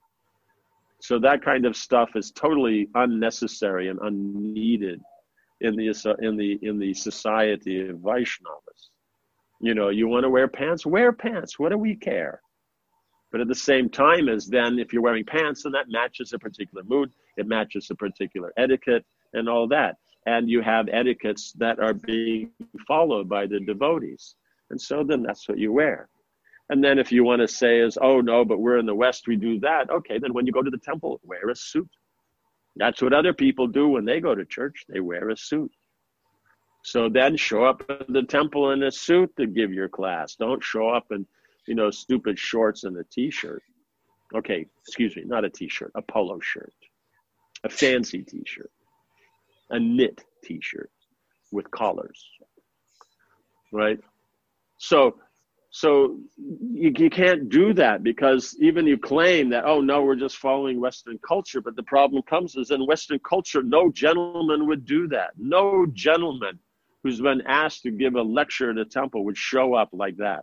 So that kind of stuff is totally unnecessary and unneeded in the society of Vaishnavas. You want to wear pants? Wear pants. What do we care? But at the same time, if you're wearing pants, then that matches a particular mood, it matches a particular etiquette and all that. And you have etiquettes that are being followed by the devotees. And so then that's what you wear. And then if you want to say oh no, but we're in the West, we do that. Okay, then when you go to the temple, wear a suit. That's what other people do when they go to church. They wear a suit. So then show up at the temple in a suit to give your class. Don't show up in stupid shorts and a t-shirt. Okay, excuse me, not a t-shirt, a polo shirt, a fancy t-shirt, a knit t-shirt with collars, right? So you can't do that, because even you claim that, oh no, we're just following Western culture, but the problem comes is in Western culture, no gentleman would do that. No gentleman who's been asked to give a lecture at a temple would show up like that.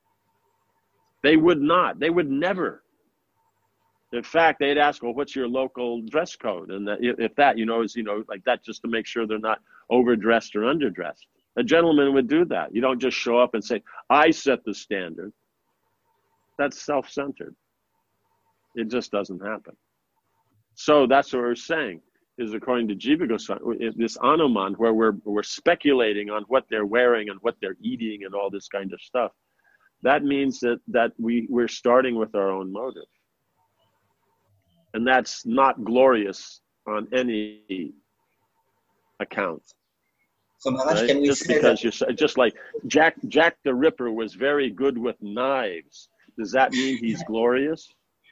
They would not. They would never. In fact, they'd ask, well, what's your local dress code? And if that, is, like that, just to make sure they're not overdressed or underdressed. A gentleman would do that. You don't just show up and say, I set the standard. That's self-centered. It just doesn't happen. So that's what we're saying, is according to Jiva Goswami, this Anuman, where we're speculating on what they're wearing and what they're eating and all this kind of stuff. That means that we're starting with our own motive. And that's not glorious on any account. So Maharaj, right? can we Just say because that? you're just like Jack the Ripper was very good with knives. Does that mean he's glorious?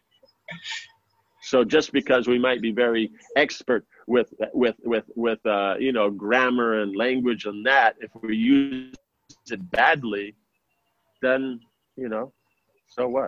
So just because we might be very expert with grammar and language and that, if we use it badly, then so what?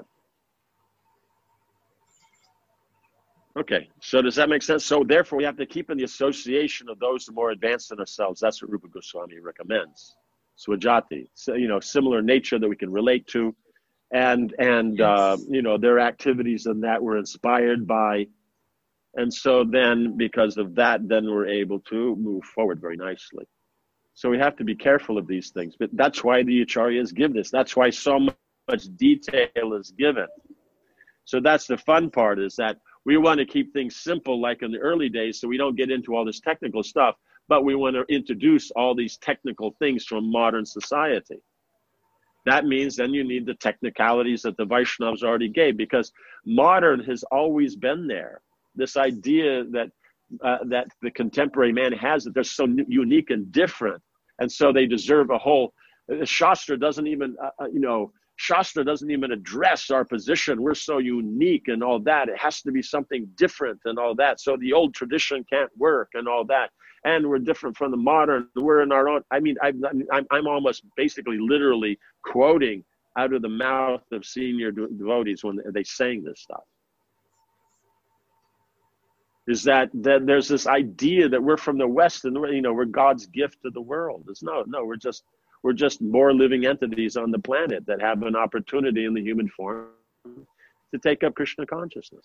Okay, so does that make sense? So therefore, we have to keep in the association of those who are more advanced than ourselves. That's what Rupa Goswami recommends. Swajati, so, similar nature that we can relate to, and their activities and that we're inspired by, and so then because of that, then we're able to move forward very nicely. So we have to be careful of these things, but that's why the Acharyas give this. That's why so much detail is given. So that's the fun part, is that we want to keep things simple like in the early days so we don't get into all this technical stuff, but we want to introduce all these technical things from modern society. That means then you need the technicalities that the Vaishnavas already gave, because modern has always been there. This idea that that the contemporary man has, that they're so unique and different, and so they deserve a whole. Shastra doesn't even, Shastra doesn't even address our position. We're so unique and all that. It has to be something different and all that. So the old tradition can't work and all that. And we're different from the modern. We're in our own. I mean, I'm almost basically literally quoting out of the mouth of senior devotees when they sang this stuff. Is that there's this idea that we're from the West and we're God's gift to the world. It's no, we're just more living entities on the planet that have an opportunity in the human form to take up Krishna consciousness.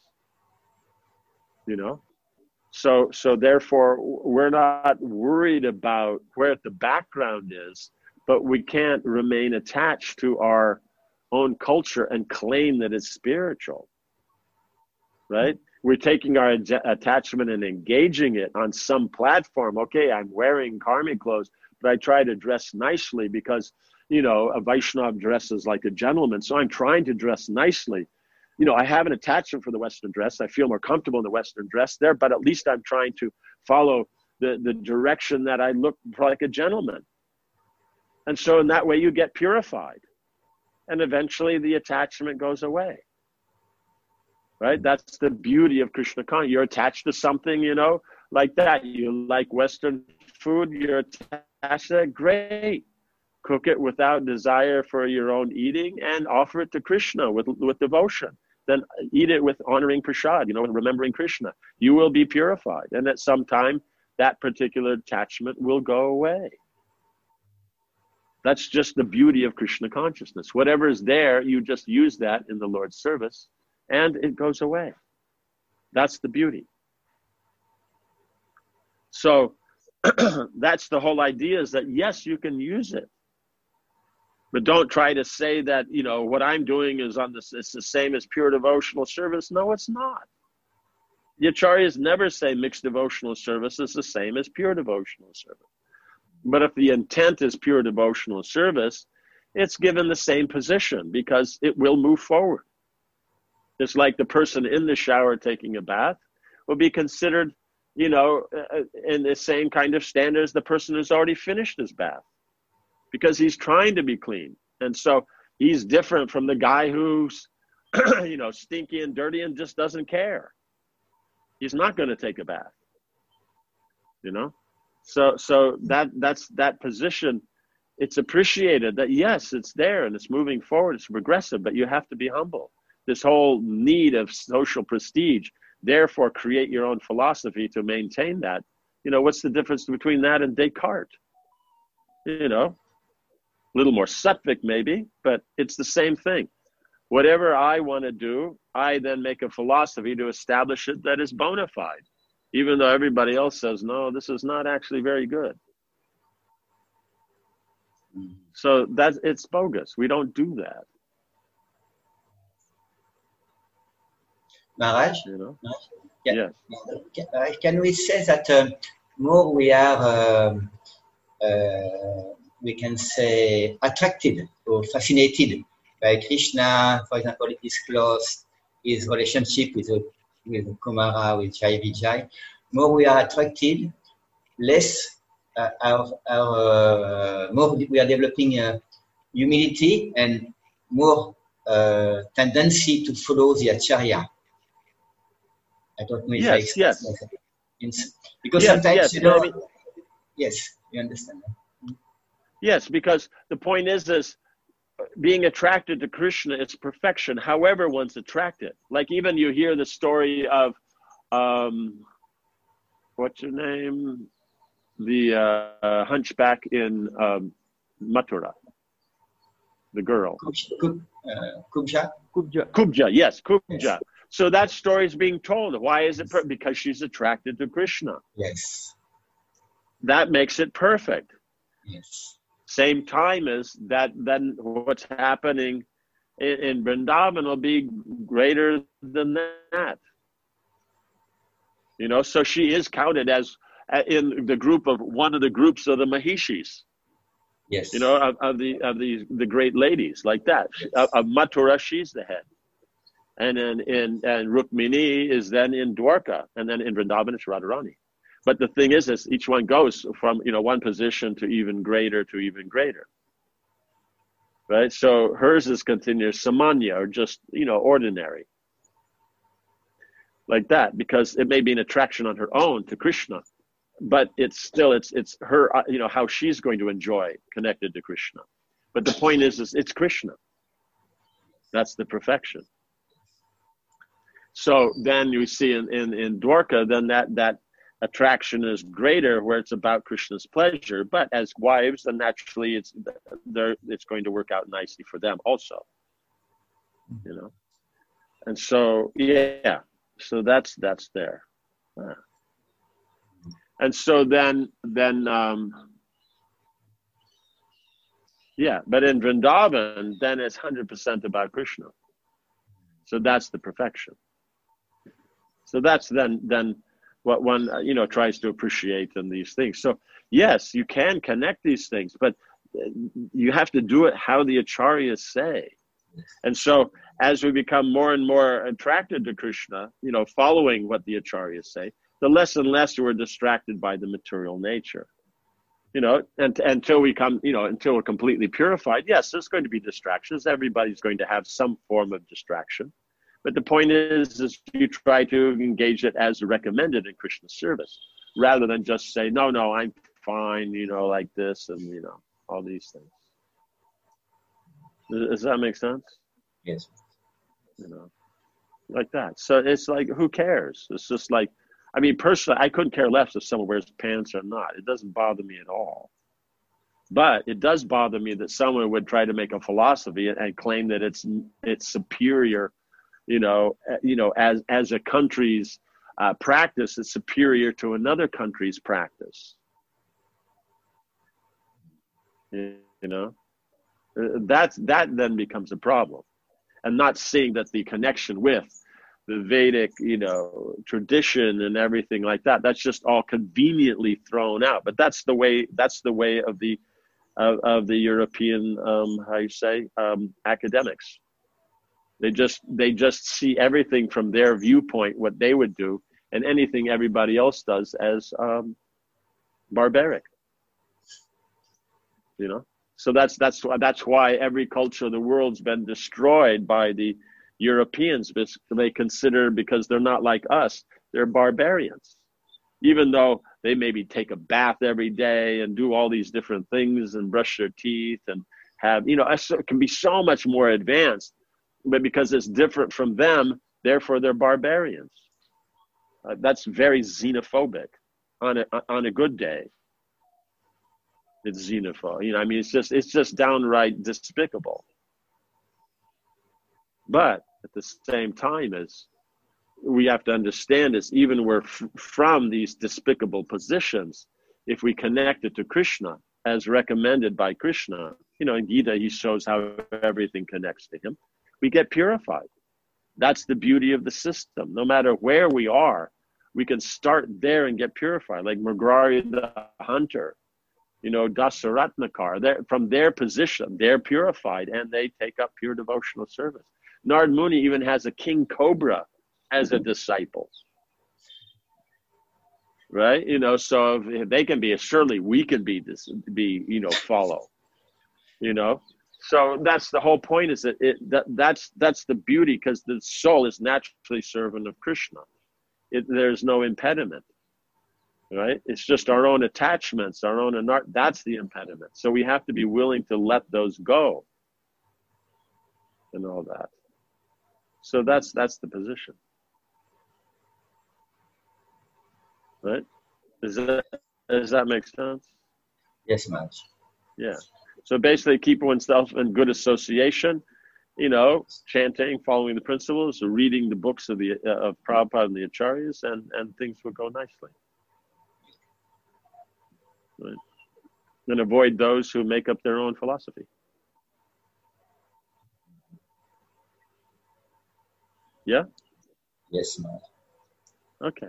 So therefore we're not worried about where the background is, but we can't remain attached to our own culture and claim that it's spiritual, right? We're taking our attachment and engaging it on some platform. Okay, I'm wearing karmic clothes, but I try to dress nicely because, a Vaishnava dresses like a gentleman. So I'm trying to dress nicely. I have an attachment for the Western dress. I feel more comfortable in the Western dress there, but at least I'm trying to follow the direction that I look like a gentleman. And so in that way you get purified. And eventually the attachment goes away. Right? That's the beauty of Krishna consciousness. You're attached to something, like that. You like Western food, you're attached to that. Great. Cook it without desire for your own eating and offer it to Krishna with devotion. Then eat it with honoring prasad, with remembering Krishna. You will be purified. And at some time, that particular attachment will go away. That's just the beauty of Krishna consciousness. Whatever is there, you just use that in the Lord's service. And it goes away. That's the beauty. So that's the whole idea, is that yes, you can use it. But don't try to say that, what I'm doing is it's the same as pure devotional service. No, it's not. The Acharyas never say mixed devotional service is the same as pure devotional service. But if the intent is pure devotional service, it's given the same position because it will move forward. Just like the person in the shower taking a bath will be considered, in the same kind of standard as the person who's already finished his bath, because he's trying to be clean. And so he's different from the guy who's, stinky and dirty and just doesn't care. He's not going to take a bath, So that's that position. It's appreciated that, yes, it's there and it's moving forward. It's progressive, but you have to be humble. This whole need of social prestige, therefore create your own philosophy to maintain that. What's the difference between that and Descartes? A little more sattvic maybe, but it's the same thing. Whatever I want to do, I then make a philosophy to establish it that is bona fide, even though everybody else says, no, this is not actually very good. So it's bogus. We don't do that. Maharaj? Yes. Can we say that more we are, we can say, attracted or fascinated by Krishna, for example, his clothes, his relationship with Kumara, with Jai Vijay, more we are attracted, less more we are developing humility and more tendency to follow the acharya. I don't know if I express myself. Because sometimes you know. I mean, yes, you understand. Yes, because the point is being attracted to Krishna is perfection. However, one's attracted. Like even you hear the story of, what's her name? The hunchback in Mathura. The girl. Kubja. Kubja, yes, Kubja. Yes. So that story is being told. Why is it? Because she's attracted to Krishna. Yes. That makes it perfect. Yes. Same time as that, then what's happening in Vrindavan will be greater than that. You know, so she is counted as in the group of one of the groups of the Mahishis. Yes. You know, of the great ladies like that. Yes. Of Mathura, she's the head. And then and Rukmini is then in Dwarka, and then in Vrindavan it's Radharani. But the thing is each one goes from, you know, one position to even greater, right? So hers is continuous samanya, or just, you know, ordinary, like that, because it may be an attraction on her own to Krishna, but it's still it's her, you know, how she's going to enjoy connected to Krishna. But the point is it's Krishna. That's the perfection. So then you see in Dwarka, then that attraction is greater, where it's about Krishna's pleasure. But as wives, then naturally it's going to work out nicely for them also. You know, and so yeah, so that's there. And so then yeah, but in Vrindavan, then it's 100% about Krishna. So that's the perfection. So that's then what one, you know, tries to appreciate in these things. So yes, you can connect these things, but you have to do it how the acharyas say. And so as we become more and more attracted to Krishna, you know, following what the acharyas say, the less and less we're distracted by the material nature. You know, and until we come, you know, until we're completely purified, yes, there's going to be distractions. Everybody's going to have some form of distraction. But the point is you try to engage it as recommended in Krishna's service, rather than just say, no, I'm fine, you know, like this, and, you know, all these things. Does that make sense? Yes. You know, like that. So it's like, who cares? It's just like, I mean, personally, I couldn't care less if someone wears pants or not. It doesn't bother me at all. But it does bother me that someone would try to make a philosophy and claim that it's superior, you know, as a country's practice is superior to another country's practice. You know, that then becomes a problem, and not seeing that the connection with the Vedic, you know, tradition and everything like that, that's just all conveniently thrown out. But that's the way of the European, academics. They just see everything from their viewpoint, what they would do, and anything everybody else does as barbaric. You know, so that's why every culture of the world's been destroyed by the Europeans. They consider, because they're not like us, they're barbarians, even though they maybe take a bath every day and do all these different things and brush their teeth and have, you know, it can be so much more advanced. But because it's different from them, therefore they're barbarians. That's very xenophobic on a good day. It's xenophobic. You know, I mean, it's just downright despicable. But at the same time, as we have to understand is, even we're from these despicable positions, if we connect it to Krishna as recommended by Krishna, you know, in Gita he shows how everything connects to him. We get purified. That's the beauty of the system. No matter where we are, we can start there and get purified. Like Mrigarya the hunter, you know, Dasaratnakar, from their position, they're purified and they take up pure devotional service. Narad Muni even has a king cobra as a disciple. right? You know, so if they can be, surely we can be this, you know, follow, you know. So that's the whole point, is that that's the beauty, because the soul is naturally servant of Krishna. There's no impediment, right? It's just our own attachments, our own, that's the impediment. So we have to be willing to let those go and all that. So that's the position, right? Does that make sense? Yes, Maharaj. Yeah. So basically, keep oneself in good association, you know, chanting, following the principles, or reading the books of Prabhupada and the Acharyas, and things will go nicely. Right. And avoid those who make up their own philosophy. Yeah? Yes, Maharaj. Okay.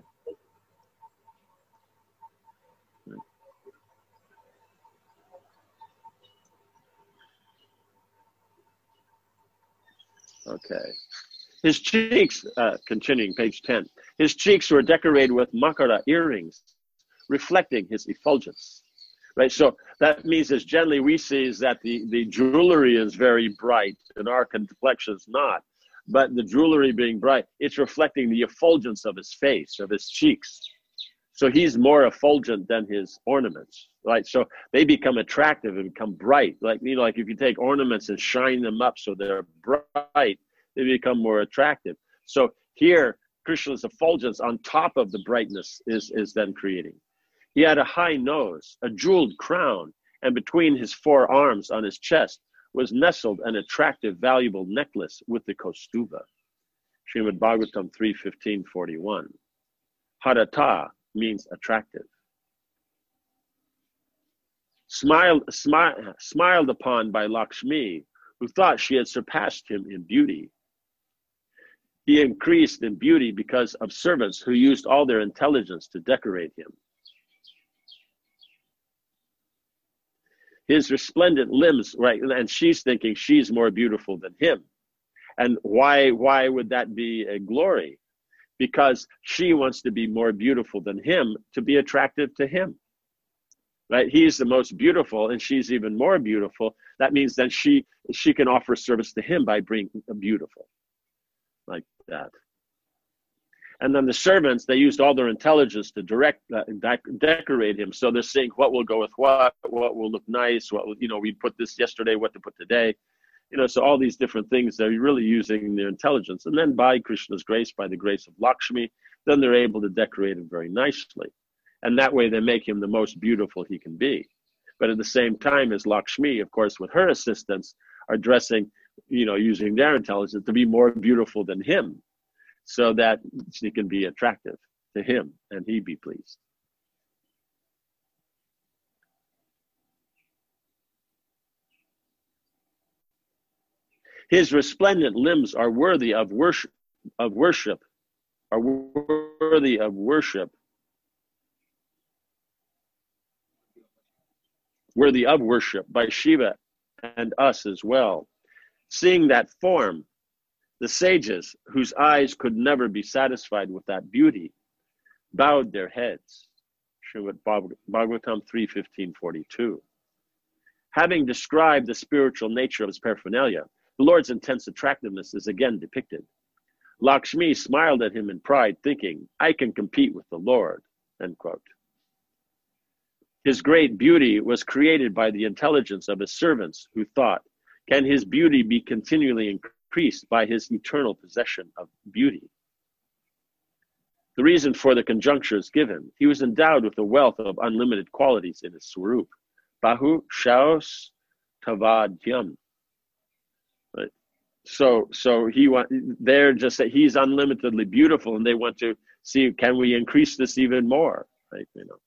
Okay. His cheeks, continuing page 10, his cheeks were decorated with makara earrings, reflecting his effulgence. Right, so that means, as generally we see, is that the jewelry is very bright and our complexion is not. But the jewelry being bright, it's reflecting the effulgence of his face, of his cheeks. So he's more effulgent than his ornaments, right? So they become attractive and become bright. Like, you know, like if you take ornaments and shine them up so they're bright, they become more attractive. So here, Krishna's effulgence on top of the brightness is then creating. He had a high nose, a jeweled crown, and between his four arms on his chest was nestled an attractive, valuable necklace with the Kaustuva. Srimad Bhagavatam 3:15-41. Harata means attractive. Smiled upon by Lakshmi, who thought she had surpassed him in beauty. He increased in beauty because of servants who used all their intelligence to decorate him. His resplendent limbs, right, and she's thinking she's more beautiful than him. And why would that be a glory? Because she wants to be more beautiful than him to be attractive to him. Right? He's the most beautiful and she's even more beautiful. That means then she can offer service to him by being beautiful. Like that. And then the servants, they used all their intelligence to decorate him. So they're saying what will go with what will look nice, we put this yesterday, what to put today. You know, so all these different things, they're really using their intelligence. And then by Krishna's grace, by the grace of Lakshmi, then they're able to decorate him very nicely. And that way they make him the most beautiful he can be. But at the same time as Lakshmi, of course, with her assistants, are dressing, using their intelligence to be more beautiful than him, so that she can be attractive to him and he be pleased. His resplendent limbs are worthy of worship, by Shiva and us as well. Seeing that form, the sages, whose eyes could never be satisfied with that beauty, bowed their heads. Srimad Bhagavatam 3:15-42. Having described the spiritual nature of his paraphernalia, the Lord's intense attractiveness is again depicted. Lakshmi smiled at him in pride, thinking, I can compete with the Lord, end quote. His great beauty was created by the intelligence of his servants who thought, can his beauty be continually increased by his eternal possession of beauty? The reason for the conjuncture is given. He was endowed with a wealth of unlimited qualities in his swarup. Bahu Shaos Tavadyam. Right. So they're just that he's unlimitedly beautiful, and they want to see, can we increase this even more? Right?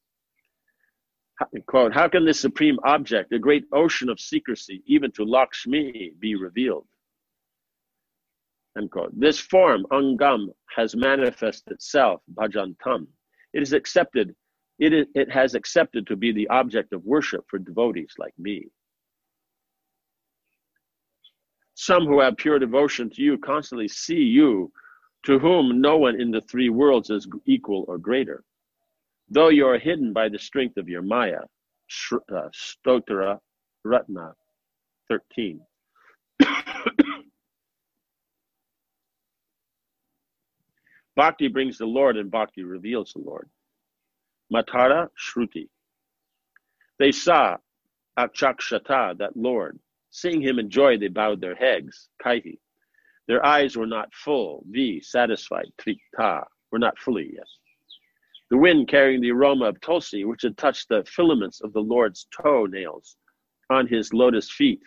Quote, how can this supreme object, a great ocean of secrecy, even to Lakshmi, be revealed? End quote. This form, Angam, has manifested itself, Bhajantam. It has accepted to be the object of worship for devotees like me. Some who have pure devotion to you constantly see you, to whom no one in the three worlds is equal or greater. Though you are hidden by the strength of your Maya, Stotra Ratna 13. Bhakti brings the Lord, and Bhakti reveals the Lord. Matara Shruti. They saw Akshakshata, that Lord. Seeing him in joy, they bowed their heads, Kaihi. Their eyes were not full, satisfied, Trikta, were not fully yet. The wind carrying the aroma of Tulsi, which had touched the filaments of the Lord's toe-nails on his lotus feet,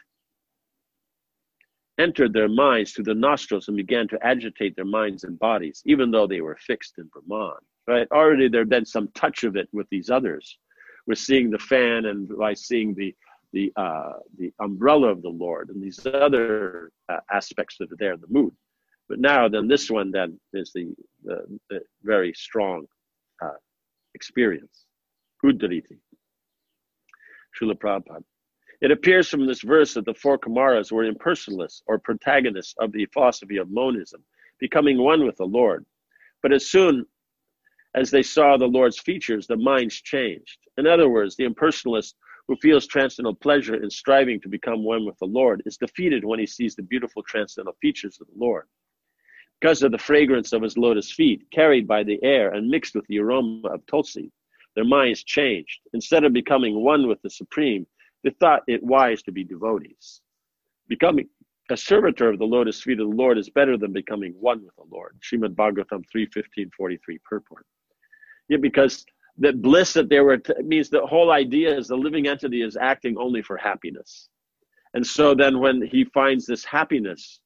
entered their minds through the nostrils and began to agitate their minds and bodies, even though they were fixed in Brahman. Right? Already there had been some touch of it with these others. We're seeing the fan, and by seeing the umbrella of the Lord and these other aspects that are there, the mood. But now, then, this one then is the very strong experience. Uddariti. Srila Prabhupada. It appears from this verse that the four Kumaras were impersonalists or protagonists of the philosophy of monism, becoming one with the Lord. But as soon as they saw the Lord's features, the minds changed. In other words, the impersonalist who feels transcendental pleasure in striving to become one with the Lord is defeated when he sees the beautiful transcendental features of the Lord. Because of the fragrance of his lotus feet, carried by the air and mixed with the aroma of Tulsi, their minds changed. Instead of becoming one with the Supreme, they thought it wise to be devotees. Becoming a servitor of the lotus feet of the Lord is better than becoming one with the Lord. Srimad Bhagavatam 3:15-43 purport. Yeah, because the bliss that they were, means the whole idea is the living entity is acting only for happiness. And so then when he finds this happiness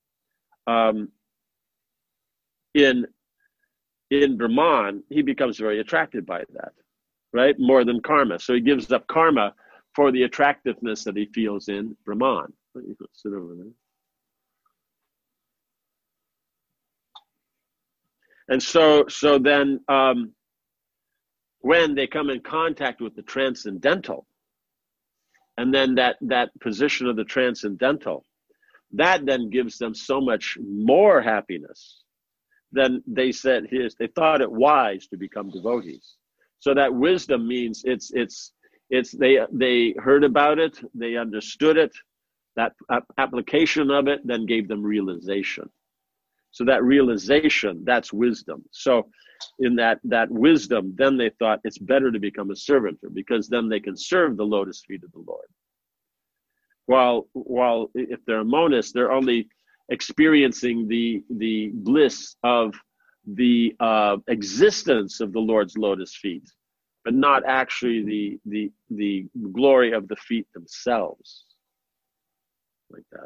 in Brahman, he becomes very attracted by that, right? More than karma. So he gives up karma for the attractiveness that he feels in Brahman. You can sit over there. And so then when they come in contact with the transcendental, and then that position of the transcendental, that then gives them so much more happiness. Then they said, they thought it wise to become devotees. So that wisdom means they heard about it, they understood it, that application of it then gave them realization. So that realization, that's wisdom. So in that wisdom, then they thought it's better to become a servant, because then they can serve the lotus feet of the Lord. While if they're a monist, they're only experiencing the bliss of the existence of the Lord's lotus feet, but not actually the glory of the feet themselves, like that.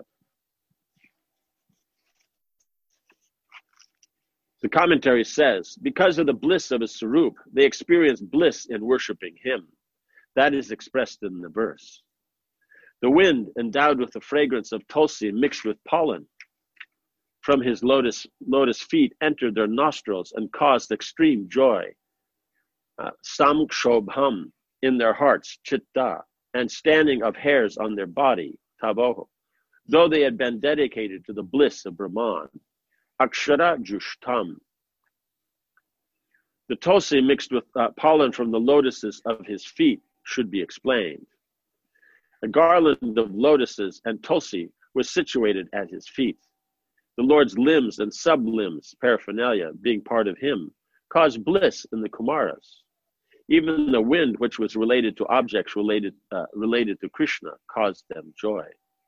The commentary says, because of the bliss of a Sarup, they experience bliss in worshiping him. That is expressed in the verse. The wind, endowed with the fragrance of Tulsi mixed with pollen from his lotus feet, entered their nostrils and caused extreme joy. Samkshobham, in their hearts, chitta, and standing of hairs on their body, taboho, though they had been dedicated to the bliss of Brahman. Akshara Jushtam. The Tulsi mixed with pollen from the lotuses of his feet should be explained. A garland of lotuses and Tulsi was situated at his feet. The Lord's limbs and sublimbs, paraphernalia, being part of him, caused bliss in the Kumaras. Even the wind, which was related to objects related to Krishna, caused them joy.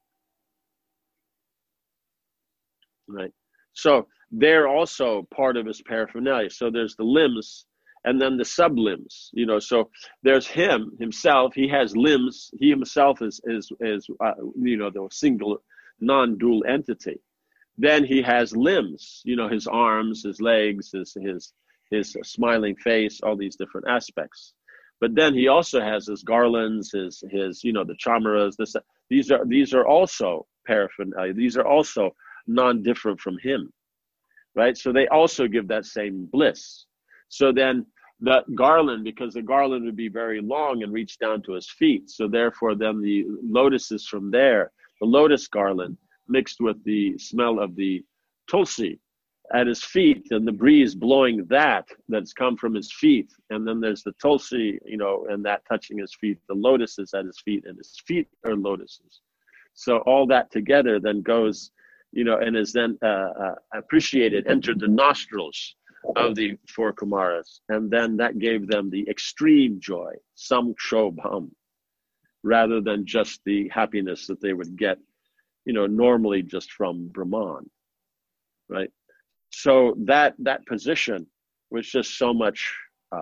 Right? So they're also part of his paraphernalia. So there's the limbs and then the sublimbs, so there's himself, he has limbs, he himself is the single non-dual entity. Then he has limbs, his arms, his legs, his smiling face, all these different aspects. But then he also has his garlands, his the chamaras, these are also paraphernalia. These are also non-different from him, right? So they also give that same bliss. So then that garland, because the garland would be very long and reach down to his feet, so therefore then the lotuses from there, the lotus garland mixed with the smell of the tulsi, at his feet, and the breeze blowing that's come from his feet. And then there's the tulsi, and that touching his feet, the lotuses at his feet, and his feet are lotuses. So all that together then goes, and is then appreciated, entered the nostrils of the four Kumaras. And then that gave them the extreme joy, samkshobham, rather than just the happiness that they would get, normally just from Brahman, right? So that position was just so much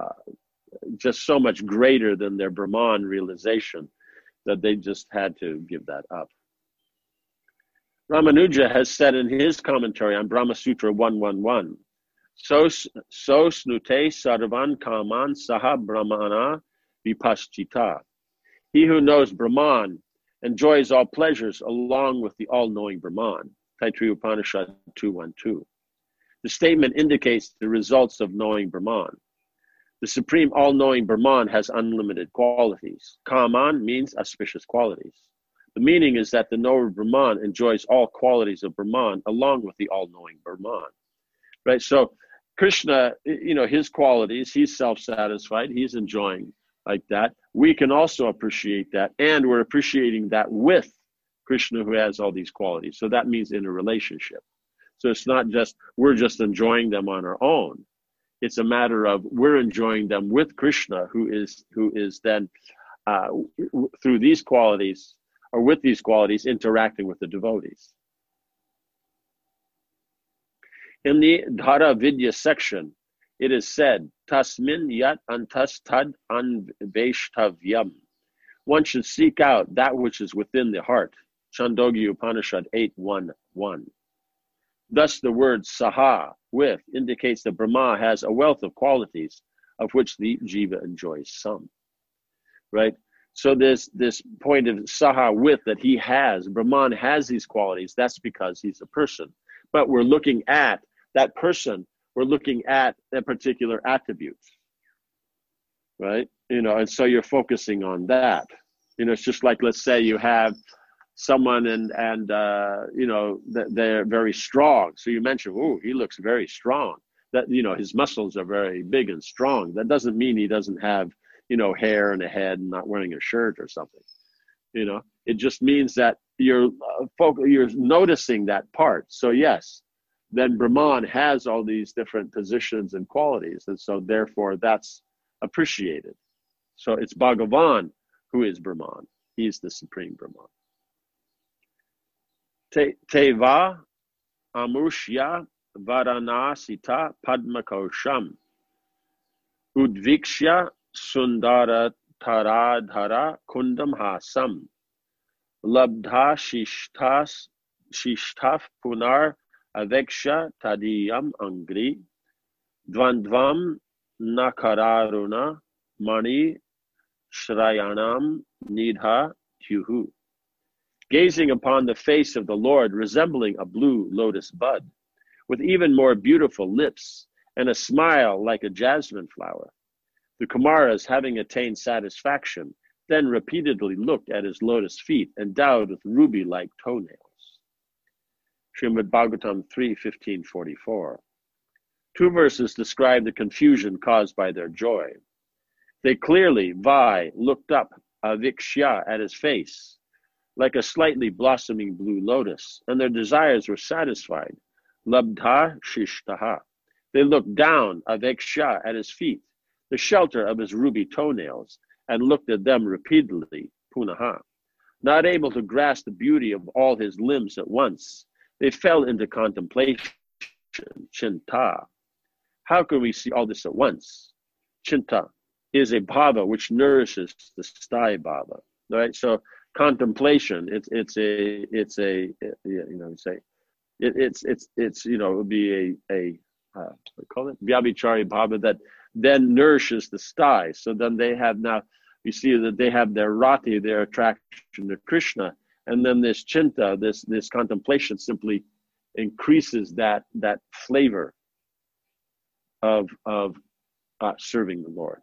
greater than their Brahman realization that they just had to give that up. Ramanuja has said in his commentary on Brahma Sutra 111, so snute sarvan kaman saha brahmana vipaschita. He who knows Brahman enjoys all pleasures along with the all-knowing Brahman. Taittiriya Upanishad 2.1.2. The statement indicates the results of knowing Brahman. The supreme all-knowing Brahman has unlimited qualities. Kaman means auspicious qualities. The meaning is that the knower Brahman enjoys all qualities of Brahman along with the all-knowing Brahman. Right? So Krishna, his qualities, he's self-satisfied, he's enjoying like that. We can also appreciate that, and we're appreciating that with Krishna, who has all these qualities. So that means in a relationship. So it's not just we're just enjoying them on our own. It's a matter of we're enjoying them with Krishna, who is then through these qualities, or with these qualities, interacting with the devotees. In the Dhara Vidya section, it is said, Tasmin yat antastad anveshtavyam. One should seek out that which is within the heart. Chandogya Upanishad 8.1.1. Thus the word saha, with, indicates that Brahma has a wealth of qualities of which the jiva enjoys some. Right? So this point of saha, with, that he has, Brahman has these qualities, that's because he's a person. But we're looking at that person, we're looking at that particular attribute. Right? And so you're focusing on that. It's just like, let's say you have someone and they're very strong. So you mentioned, oh, he looks very strong. That, his muscles are very big and strong. That doesn't mean he doesn't have, hair and a head and not wearing a shirt or something. It just means that you're noticing that part. So yes, then Brahman has all these different positions and qualities. And so therefore that's appreciated. So it's Bhagavan who is Brahman. He's the supreme Brahman. Teva amushya varanasita padmakosham udvikshya sundara taradhara kundam hasam labdha shishtaf punar aveksha tadiyam angri dvandvam nakararuna mani shrayanam nidha tyuhu. Gazing upon the face of the Lord resembling a blue lotus bud, with even more beautiful lips and a smile like a jasmine flower. The Kumaras, having attained satisfaction, then repeatedly looked at his lotus feet endowed with ruby-like toenails. Srimad Bhagavatam 3:15-44. Two verses describe the confusion caused by their joy. They clearly, looked up avikshya at his face, like a slightly blossoming blue lotus, and their desires were satisfied. Labdha shishtaha. They looked down, aveksha, at his feet, the shelter of his ruby toenails, and looked at them repeatedly, punaha. Not able to grasp the beauty of all his limbs at once, they fell into contemplation, chinta. How can we see all this at once? Chinta is a bhava which nourishes the sthaya bhava, right? So contemplation, it would be a what do you call it? Vyabhichari bhava that then nourishes the sthaya. So then they have now, you see that they have their rati, their attraction to Krishna, and then this chinta, this contemplation simply increases that flavor of serving the Lord.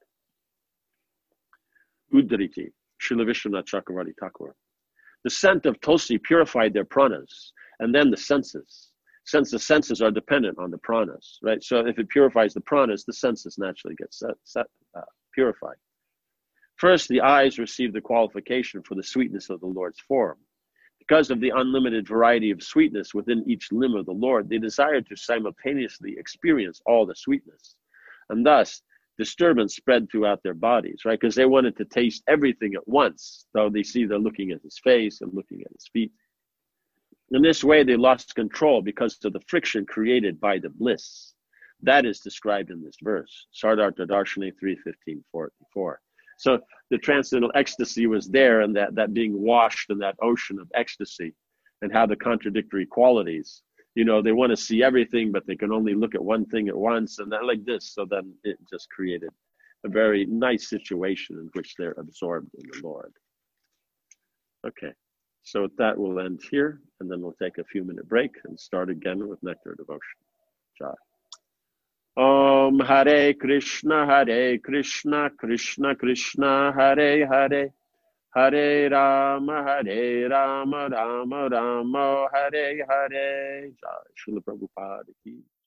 Uddriti, Srila Vishwanath Chakravarti Thakur. The scent of tulsi purified their pranas, and then the senses. since the senses are dependent on the pranas, right? So if it purifies the pranas, the senses naturally get purified. First, the eyes receive the qualification for the sweetness of the Lord's form. Because of the unlimited variety of sweetness within each limb of the Lord, they desire to simultaneously experience all the sweetness. And thus, disturbance spread throughout their bodies, right? Because they wanted to taste everything at once. So they see they're looking at his face and looking at his feet. In this way, they lost control because of the friction created by the bliss. That is described in this verse, Sardartha Darshani 3:15-44. So the transcendental ecstasy was there, and that being washed in that ocean of ecstasy, and how the contradictory qualities, you know, they want to see everything, but they can only look at one thing at once, and then like this. So then it just created a very nice situation in which they're absorbed in the Lord. Okay, so with that, we'll end here, and then we'll take a few-minute break and start again with Nectar Devotion. Jai. Om Hare Krishna, Krishna Krishna, Hare Hare, Hare Rama, Rama Rama, Hare Hare. Jai. Srila Prabhupada ki